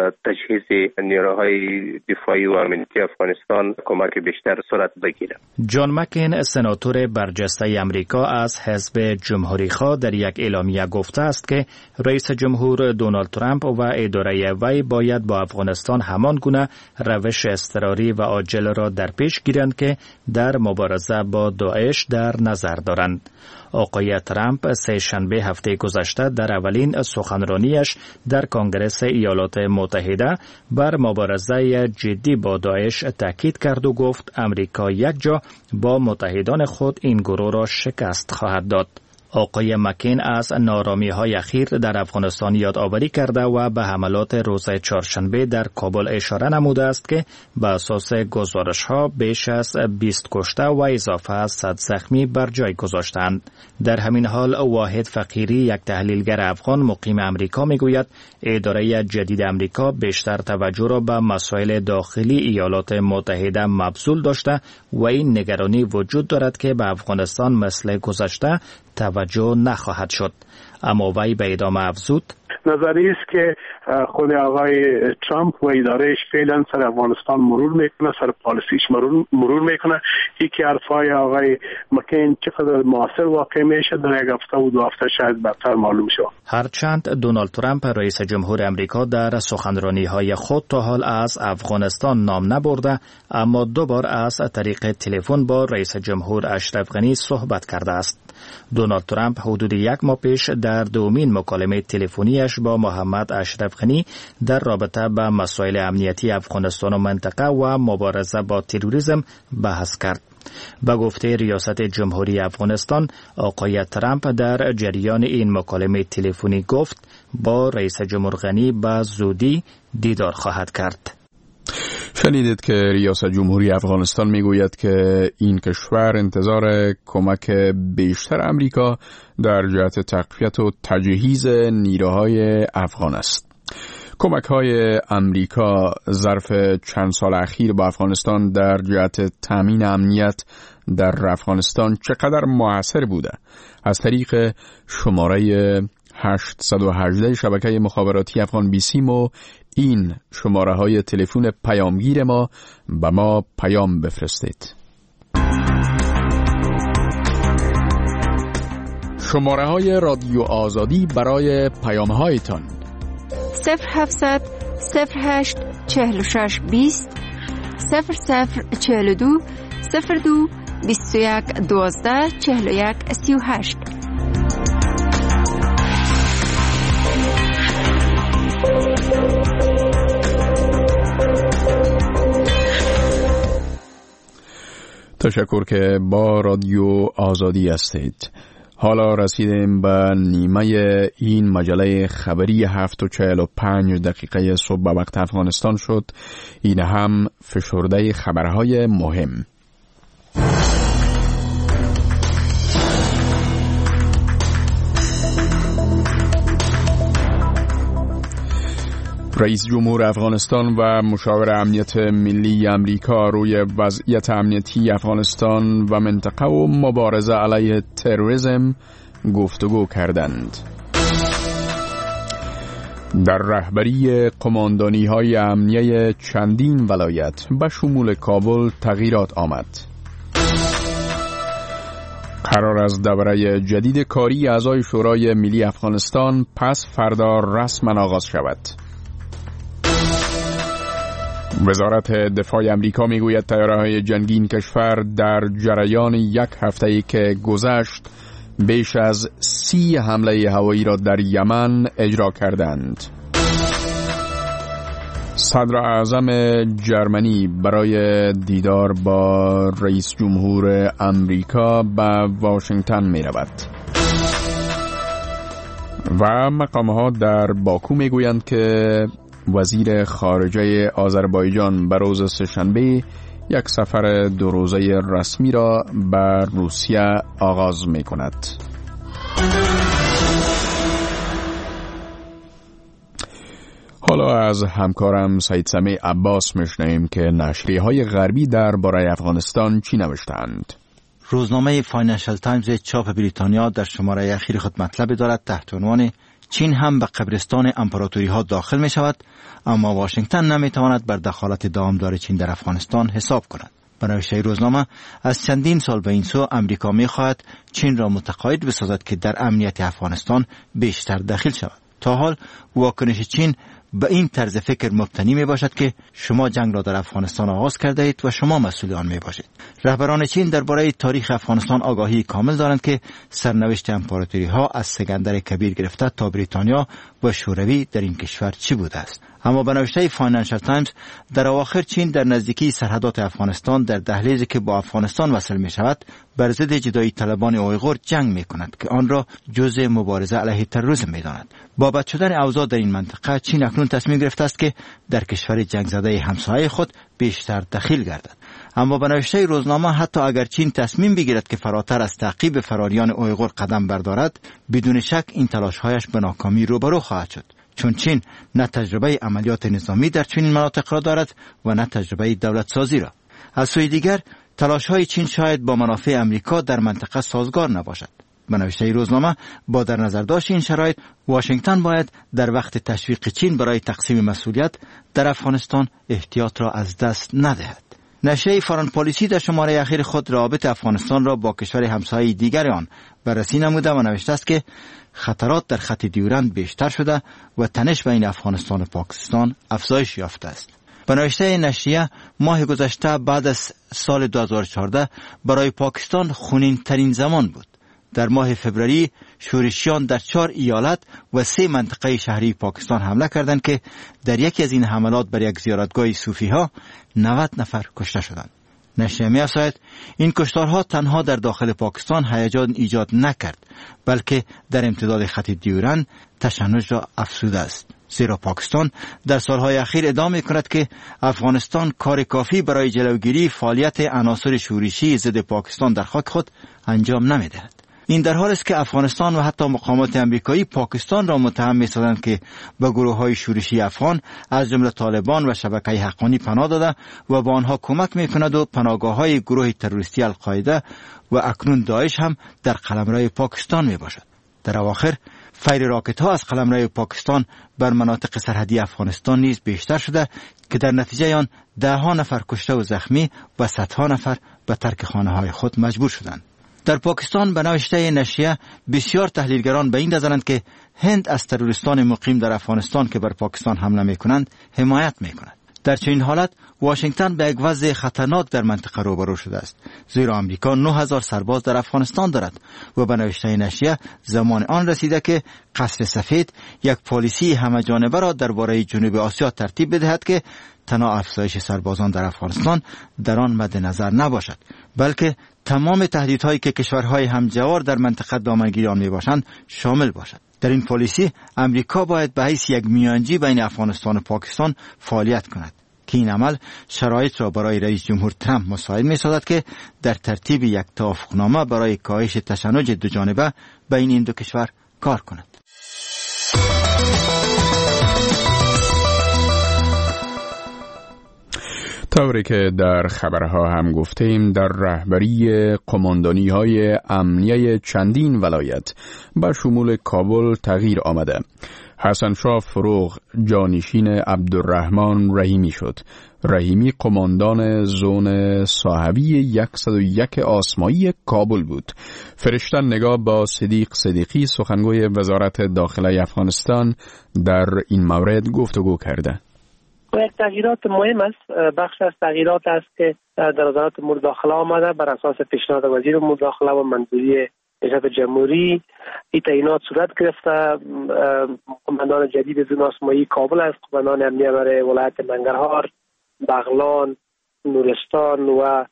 تجهیز نیروهای دفاعی و امنیتی افغانستان کمک بیشتر صورت بگیرد. جان مکین سناتور برجسته امریکا از حزب جمهوری‌خواه در یک اعلامیه گفته است که رئیس جمهور دونالد ترامپ و اداره وی باید با افغانستان همان گونه روش اضطراری و عاجل را در پیش گیرند که در مبارزه با داعش در نظر دارند. آقای ترامپ سه شنبه هفته گذشته در اولین سخنرانیش در کنگره ایالات متحده بر مبارزه جدی با داعش تاکید کرد و گفت امریکا یک جا با متحدان خود این گروه را شکست خواهد داد. آقای مکین از نارامی‌های اخیر در افغانستان یادآوری کرده و به حملات روز چهارشنبه در کابل اشاره نموده است که به اساس گزارش‌ها بیش از بیست کشته و اضافه از صد زخمی بر جای گذاشتند. در همین حال واحد فقیری، یک تحلیلگر افغان مقیم امریکا میگوید اداره جدید امریکا بیشتر توجه را به مسائل داخلی ایالات متحده مبذول داشته و این نگرانی وجود دارد که به افغانستان مثل گذشته توجه نخواهد شد. اما وی به ادامه افزود نظری است که خود آقای ترامپ و ادارهش فعلا سر افغانستان مرور میکنه، سر پالیسیش مرور, مرور میکنه. یکی حرفای آقای مکین چقدر موثر واقع میشه در یک هفته و دو هفته شاید بهتر معلوم شد. هرچند دونالد ترامپ رئیس جمهور امریکا در سخنرانی های خود تا حال از افغانستان نام نبرده، اما دو بار از طریق تلفن با رئیس جمهور اشرف غنی صحبت کرده است. دونالد ترامپ حدود یک ماه پیش در دومین مکالمه تلفنیش با محمد اشرف غنی در رابطه با مسائل امنیتی افغانستان و منطقه و مبارزه با تروریسم بحث کرد. به گفته ریاست جمهوری افغانستان، آقای ترامپ در جریان این مکالمه تلفنی گفت با رئیس جمهور غنی به زودی دیدار خواهد کرد. شنیدید که ریاست جمهوری افغانستان میگوید که این کشور انتظار کمک بیشتر امریکا در جهت تقویت و تجهیز نیروهای افغان است. کمک های امریکا ظرف چند سال اخیر با افغانستان در جهت تامین امنیت در افغانستان چقدر موثر بوده؟ از طریق شماره هشتصد و هجده شبکه مخابراتی افغان بیسیم و این شماره های تلفن پیامگیر ما به ما پیام بفرستید. شماره های رادیو آزادی برای پیام هایتان صفر هفتصد صفر هشت چهل و شش بیست صفر صفر چهل و دو صفر دو بیست و یک دوازده چهل و یک سی و هشت. تشکر که با رادیو آزادی هستید. حالا رسیدیم به نیمه این مجله خبری هفت و چهل و پنج دقیقه صبح به وقت افغانستان شد. این هم فشرده خبرهای مهم. رئیس جمهور افغانستان و مشاور امنیت ملی امریکا روی وضعیت امنیتی افغانستان و منطقه و مبارزه علیه تروریسم گفتگو کردند. در رهبری قماندانی های امنیه چندین ولایت به شمول کابل تغییرات آمد. قرار است دوره جدید کاری اعضای شورای ملی افغانستان پس فردا رسما آغاز شود. وزارت دفاع امریکا میگوید طیاره‌های جنگی این کشور در جریان یک هفته‌ای که گذشت بیش از سی حمله هوایی را در یمن اجرا کردند. صدر اعظم جرمنی برای دیدار با رئیس جمهور امریکا به واشنگتن می رود. و مقام‌ها در باکو می گویند که وزیر خارجه آذربایجان به روز سه‌شنبه یک سفر دو روزه رسمی را به روسیه آغاز می کند. حالا از همکارم سید سمیع عباس میشنویم که نشریه‌های غربی درباره افغانستان چی نوشتند. روزنامه فاینانشل تایمز چاپ بریتانیا در شماره اخیر خود مطلب دارد تحت عنوان چین هم به قبرستان امپراتوری ها داخل می شود، اما واشنگتن نمی تواند بر دخالت دامدار چین در افغانستان حساب کند. به نوشته روزنامه از چندین سال به این سو امریکا می خواهد چین را متقاعد بسازد که در امنیت افغانستان بیشتر دخیل شود. تا حال واکنش چین به این طرز فکر مبتنی می باشد که شما جنگ را در افغانستان آغاز کرده اید و شما مسئول آن می باشید. رهبران چین درباره تاریخ افغانستان آگاهی کامل دارند که سرنوشت امپراتوری ها از سکندر کبیر گرفته تا بریتانیا و شوروی در این کشور چی بوده است. اما به نوشته فاینانشل تایمز در اواخر چین در نزدیکی سرحدات افغانستان در دهلیزی که با افغانستان وصل می شود بر ضد جدایی طلبان اویغور جنگ می کند که آن را جزء مبارزه علیه تروریسم می داند. با بد شدن اوضاع در این منطقه چین اکنون تصمیم گرفته است که در کشور جنگ زده همسایه خود بیشتر دخیل گردد. اما به نوشته روزنامه حتی اگر چین تصمیم بگیرد که فراتر از تعقیب فراریان اویغور قدم بردارد، بدون شک این تلاش‌هایش به ناکامی روبرو خواهد شد، چون چین نه تجربه عملیات نظامی در چنین مناطق را دارد و نه تجربه دولت سازی را. از سوی دیگر تلاش‌های چین شاید با منافع امریکا در منطقه سازگار نباشد. به نوشته روزنامه با در نظر داشت این شرایط واشنگتن باید در وقت تشویق چین برای تقسیم مسئولیت در افغانستان احتیاط را از دست ندهد. نشریه فارن پالیسی در شماره اخیر خود روابط افغانستان را با کشور همسایه دیگر آن بررسی نموده و نوشته است که خطرات در خط دیورند بیشتر شده و تنش بین افغانستان و پاکستان افزایش یافته است. به نوشته نشریه ماه گذشته بعد از سال دو هزار و چهارده برای پاکستان خونین ترین زمان بود. در ماه فوریه شورشیان در چهار ایالت و سه منطقه شهری پاکستان حمله کردند که در یکی از این حملات بر یک زیارتگاه صوفی ها نود نفر کشته شدند. نشریه می‌افزاید این کشتارها تنها در داخل پاکستان هیجان ایجاد نکرد، بلکه در امتداد خط دیورند تشنج را افزوده است. زیرا پاکستان در سالهای اخیر ادعا می‌کند که افغانستان کار کافی برای جلوگیری فعالیت عناصر شورشی ضد پاکستان در خاک خود انجام نمی‌دهد. این در حالی است که افغانستان و حتی مقامات امریکایی پاکستان را متهم می‌سازند که به گروه‌های شورشی افغان از جمله طالبان و شبکه حقانی پناه داده و به آنها کمک می‌کند و پناهگاه‌های گروه تروریستی القاعده و اکنون داعش هم در قلمرو پاکستان میباشد. در اواخر فیر راکت‌ها از قلمرو پاکستان بر مناطق سرحدی افغانستان نیز بیشتر شده که در نتیجه آن ده ها نفر کشته و زخمی و صدها نفر به ترک خانه‌های خود مجبور شدند. در پاکستان به نوشته نشریه بسیار تحلیلگران به این نظرند که هند از تروریستان مقیم در افغانستان که بر پاکستان حمله میکنند حمایت میکند. در چنین حالت واشنگتن به یک وضع خطرناک در منطقه روبرو شده است، زیرا آمریکا نه هزار سرباز در افغانستان دارد و به نوشته نشریه زمان آن رسیده که قصر سفید یک پالیسی همه جانبه را درباره جنوب آسیا ترتیب بدهد که تنها افزایش سربازان در افغانستان در آن مد نظر نباشد، بلکه تمام تهدیدهایی که کشورهای همجوار در منطقه دامنگیر آن میباشند شامل باشد. در این پالیسی امریکا باید به حیث یک میانجی بین افغانستان و پاکستان فعالیت کند که این عمل شرایط را برای رئیس جمهور ترامپ مساعد می‌سازد که در ترتیب یک توافقنامه برای کاهش تشنج دوجانبه بین این دو کشور کار کند. طوری که در خبرها هم گفتیم، در رهبری قماندانی های امنیه چندین ولایت به شمول کابل تغییر آمده. حسن شاه فروغ جانشین عبدالرحمن رحیمی شد. رحیمی قماندان زون صاحبی صد و یک آسمایی کابل بود. فرشتن نگاه با صدیق صدیقی سخنگوی وزارت داخله افغانستان در این مورد گفتگو کرده. یک تغییرات مهم است. بخش از تغییرات است که در وزارت امور داخله آمده بر اساس پیشنهاد وزیر امور داخله و منظوری ریاست جمهوری. این تعیینات صورت گرفته. قماندان جدید زون آسمایی کابل است، قماندان امنیه برای ولایت ننگرهار، بغلان، نورستان و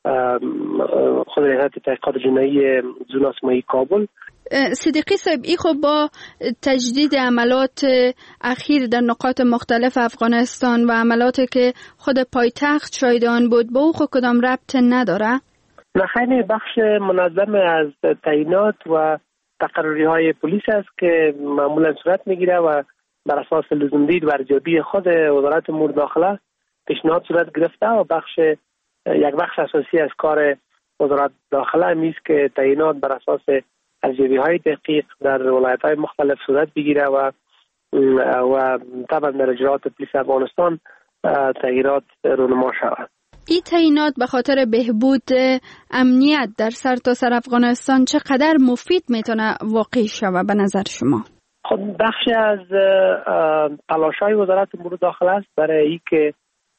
خود ریاست تحقیقات جنایی زون آسمایی کابل. صدیقی صاحب، ای خب با تجدید عملات اخیر در نقاط مختلف افغانستان و عملاتی که خود پایتخت شاهد آن بود، با او خود کدام ربط نداره؟ نه خیلی بخش منظم از تعیینات و تقرری های پلیس است که معمولا صورت میگیره و بر اساس لزومدید و ارزیابی خود وزارت امور داخله پیشنهاد صورت گرفته و بخش یک بخش اساسی از کار وزارت داخله میست که تعیینات بر اساس ارزیابی های دقیق در ولایت های مختلف صورت بگیره و و طبعا در اجرات پلیس افغانستان تغییرات رونما شود. این تعیینات به خاطر بهبود امنیت در سرتاسر افغانستان چقدر مفید میتونه واقع شود به نظر شما؟ خب بخشی از تلاش‌های وزارت امور داخله است برای اینکه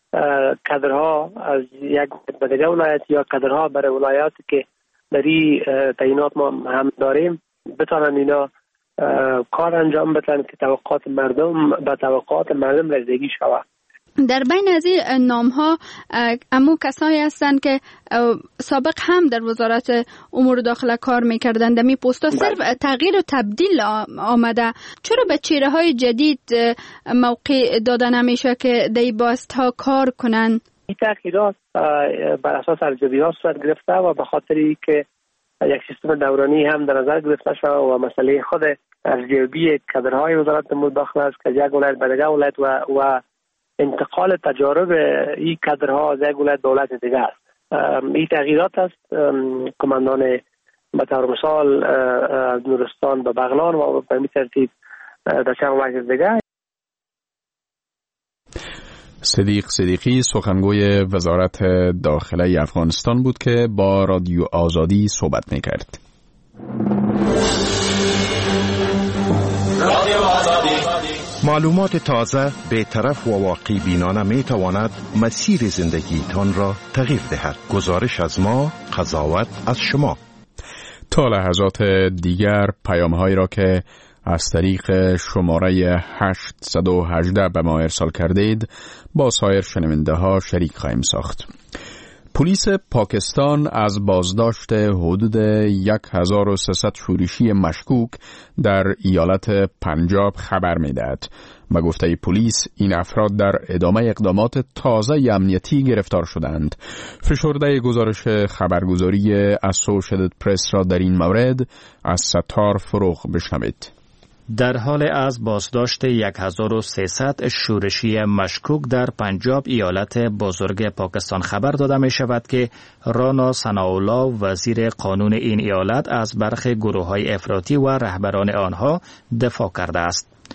کادرها از یک به دیگر ولایت یا کادرها برای ولایاتی که در این تعیینات ما هم داریم بتونن اینا کار انجام بدن که توقعات مردم به توقعات مردم رسیدگی شود. در بین از این نام ها امو کسایی هستند که سابق هم در وزارت امور داخله کار میکردند. در می پست صرف تغییر و تبدیل آمده. چرا به چهره های جدید موقع داده نمیشه که در باست ها کار کنند؟ این تغییرات بر اساس ارزیابی ها صورت گرفته و به خاطری که یک سیستم دورانی هم در نظر گرفته شده و مسئله خود ارزیابی کادرهای وزارت امور داخله است که یک ولایت به دیگر ولایت و و انتقال تجارب این کادرها از یک ولایت به ولایت دیگر است. این تغییرات است. کماندان به طور مثال از نورستان به بغلان و به این ترتیب در چند ولایت دیگر. صدیق صدیقی سخنگوی وزارت داخله افغانستان بود که با رادیو آزادی صحبت می‌کرد. رادیو آزادی. معلومات تازه، بی‌طرف و واقعی بینانه می‌تواند مسیر زندگیتان را تغییر دهد. گزارش از ما، قضاوت از شما. تا لحظات دیگر پیام‌هایی را که از طریق شماره هشت یک هشت به ما ارسال کردید با سایر شنونده ها شریک خواهیم ساخت. پلیس پاکستان از بازداشت حدود هزار و سیصد شورشی مشکوک در ایالت پنجاب خبر می‌دهد. به گفته پلیس این افراد در ادامه اقدامات تازه امنیتی گرفتار شدند. فشرده گزارش خبرگزاری اسوشیتد پرس را در این مورد از ستار فروغ بشنوید. در حال از بازداشت هزار و سیصد شورشی مشکوک در پنجاب ایالت بزرگ پاکستان خبر داده می شود که رانا ثناءالله وزیر قانون این ایالت از برخی گروه‌های افراطی و رهبران آنها دفاع کرده است.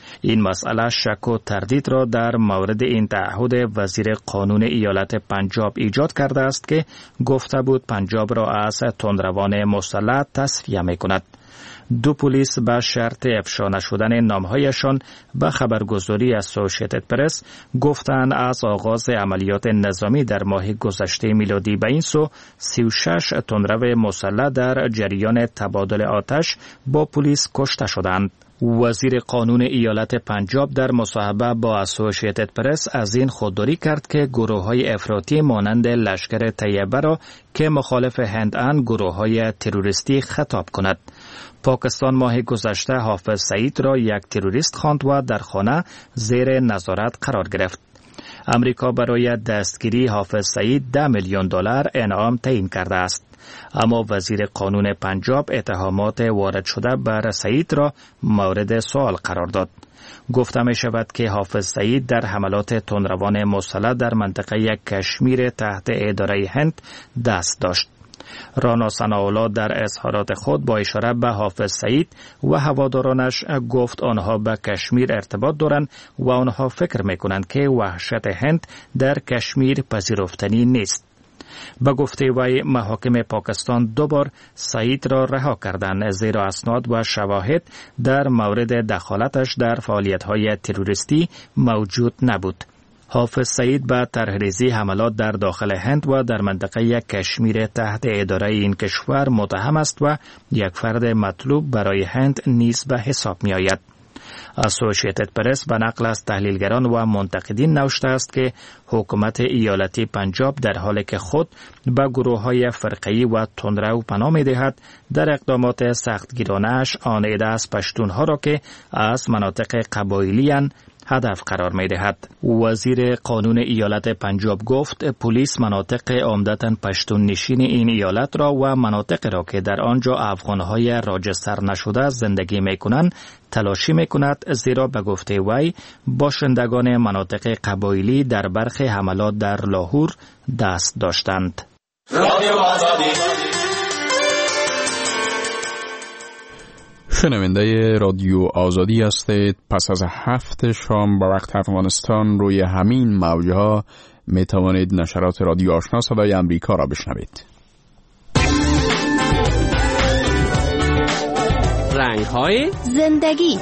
این مسئله شک و تردید را در مورد این تعهد وزیر قانون ایالت پنجاب ایجاد کرده است که گفته بود پنجاب را از تندروان مسلح تصفیه می کند. دو پلیس به شرط افشا نشدن نامهایشان به خبرگزاری اسوسییتد پرس گفتند از آغاز عملیات نظامی در ماه گذشته میلادی به این سو سی و شش تندرو مسلح در جریان تبادل آتش با پلیس کشته شدند. وزیر قانون ایالت پنجاب در مصاحبه با اسوسییتد پرس از این خودداری کرد که گروه‌های افراطی مانند لشکر طیبه را که مخالف هنداند گروه‌های تروریستی خطاب کند. پاکستان ماه گذشته حافظ سعید را یک تروریست خواند و در خانه زیر نظارت قرار گرفت. امریکا برای دستگیری حافظ سعید ده میلیون دلار انعام تعیین کرده است. اما وزیر قانون پنجاب اتهامات وارد شده بر سعید را مورد سوال قرار داد. گفته می شود که حافظ سعید در حملات تندروان مسلح در منطقه کشمیر تحت اداره هند دست داشت. رانا ثناءالله در اظهارات خود با اشاره به حافظ سعید و هوادارانش گفت آنها به کشمیر ارتباط دارند و آنها فکر میکنند که وحشت هند در کشمیر پذیرفتنی نیست. به گفته وی محاکم پاکستان دوبار سعید را رها کردند زیرا اسناد و شواهد در مورد دخالتش در فعالیت‌های تروریستی موجود نبود. حافظ سعید به طرحریزی حملات در داخل هند و در منطقه کشمیر تحت اداره این کشور متهم است و یک فرد مطلوب برای هند نیز به حساب می آید. اسوسییتد پرس به نقل از تحلیلگران و منتقدین نوشته است که حکومت ایالتی پنجاب در حالی که خود به گروه‌های فرقه‌ای و تندرو پناه می‌دهد در اقدامات سختگیرانه‌اش آن عده از پشتون‌ها را که از مناطق قبایلی‌اند هدف قرار می دهد. وزیر قانون ایالت پنجاب گفت پلیس مناطق عمدتاً پشتون نشین این ایالت را و مناطق را که در آنجا افغانهای راجستر نشده زندگی می کنند تلاشی می کند زیرا به گفته وی باشندگان مناطق قبایلی در برخی حملات در لاهور دست داشتند. شنونده رادیو آزادی هستید. پس از هفت شام به وقت افغانستان روی همین موجها می توانید نشرات رادیو آشنا صدای امریکا را بشنوید. رنگ‌های زندگی.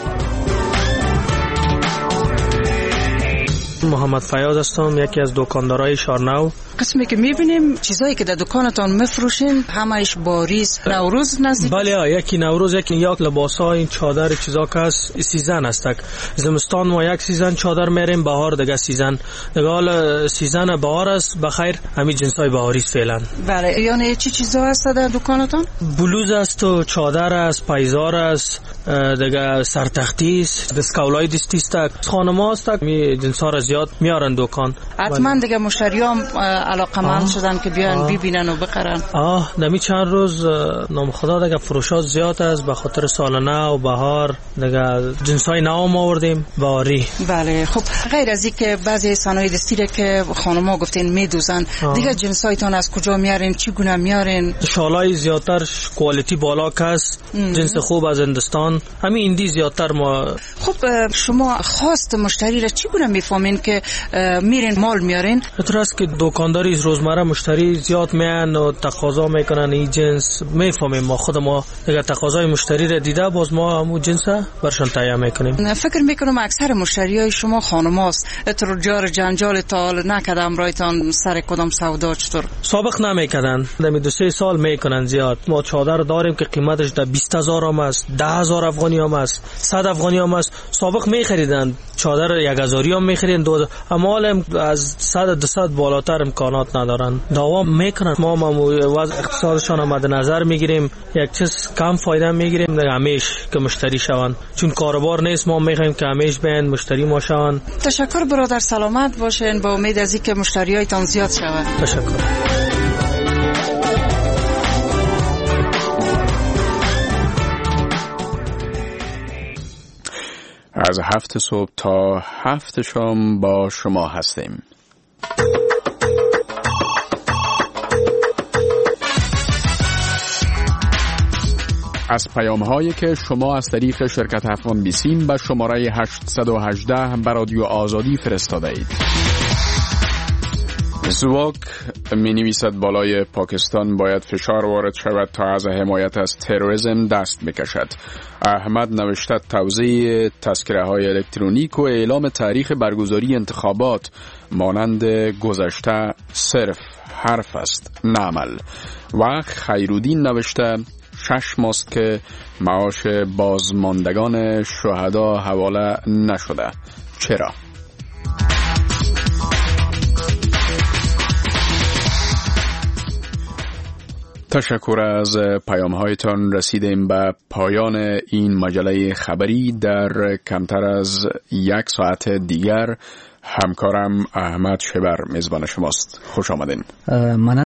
محمد فیاض هستم، یکی از دکاندارای شارنو. قسمی که میبینیم چیزایی که در دکانتان میفروشین همش باریز نوروز نزدیک. بله، یکی نوروز، یکی یک لباسا، این چادر چیزا که هست سیزن هستک. زمستان ما یک سیزن چادر میریم، بهار دیگه سیزن دیگه. حالا سیزن بهار است، بخیر همین جنسای بهاریست فعلا. بله، یعنی چی چیزا هست در دکانتان؟ بلوز است و چادر است، پایزار است، دیگه سرتختی است، دستکولای دستی است. خانم‌ها است می جنسا را زیاد میارن دکان. حتما دیگه مشتریام علاقمند شدن که بیان ببینن و بخرن. آه نمی چند روز نام خدا دیگه فروشات زیاد است به خاطر سال نو و بهار دیگه جنسای نو ما آوردیم بهاری. بله، خب غیر از اینکه بعضی صنایع دستی که خانم‌ها گفتین میدوزن، دیگه جنسایتون از کجا میارین؟ چی گونه میارین؟ شالای زیادتر کوالیتی بالا کس، جنس خوب از هندوستان، همین ایندی زیادتر ما. خب شما خواست مشتری را چی گونه میفهمین که میرین مال میارین؟ درست که دکانداری روزمره مشتری زیاد میان و تقاضا میکنن این جنس، میفهمیم ما خود ما دیگه تقاضای مشتری را دیده باز ما همون جنس برشان تهیه میکنیم. فکر میکنم اکثر مشتریای شما خانم‌هاست. اترجار جنجال تال نکردم رایتان سر کدام سودا چطور؟ سابق نمیکردن، دمی دو سه سال میکنن زیاد. ما چادر داریم که قیمتش در بیست هزار هم است، ده هزار افغانی هم است، صد افغانی هم است. سابق میخریدن چادر یک هزاری هم میخریدن، دو اما از صد دویست بالاتر امکانات ندارن. دوام میکنن. ما ما وضع اقتصادشان مد نظر میگیریم، یک چیز کم فایده میگیریم دیگه همیش که مشتری شوند، چون کاروبار نیست. ما میخوایم که همیش بیان مشتری ما شوند. تشکر برادر، سلامت باشین، با امید از اینکه مشتریایتان زیاد شود. تشکر. از هفت صبح تا هفت شام با شما هستیم. از پیام هایی که شما از طریق شرکت افغان بیسیم به شماره هشت یک هشت به رادیو آزادی فرستاده اید. زواک می نویسد بالای پاکستان باید فشار وارد شود تا از حمایت از تروریسم دست بکشد. احمد نوشته توزیع تذکره های الکترونیک و اعلام تاریخ برگزاری انتخابات مانند گذشته صرف حرف است نه عمل. و خیرودین نوشته شش ماست که معاش بازماندگان شهدا حواله نشده. چرا؟ تشکر از پیام هایتان. رسیدیم به پایان این مجله خبری. در کمتر از یک ساعت دیگر همکارم احمد شبر میزبان شماست. خوش آمدین.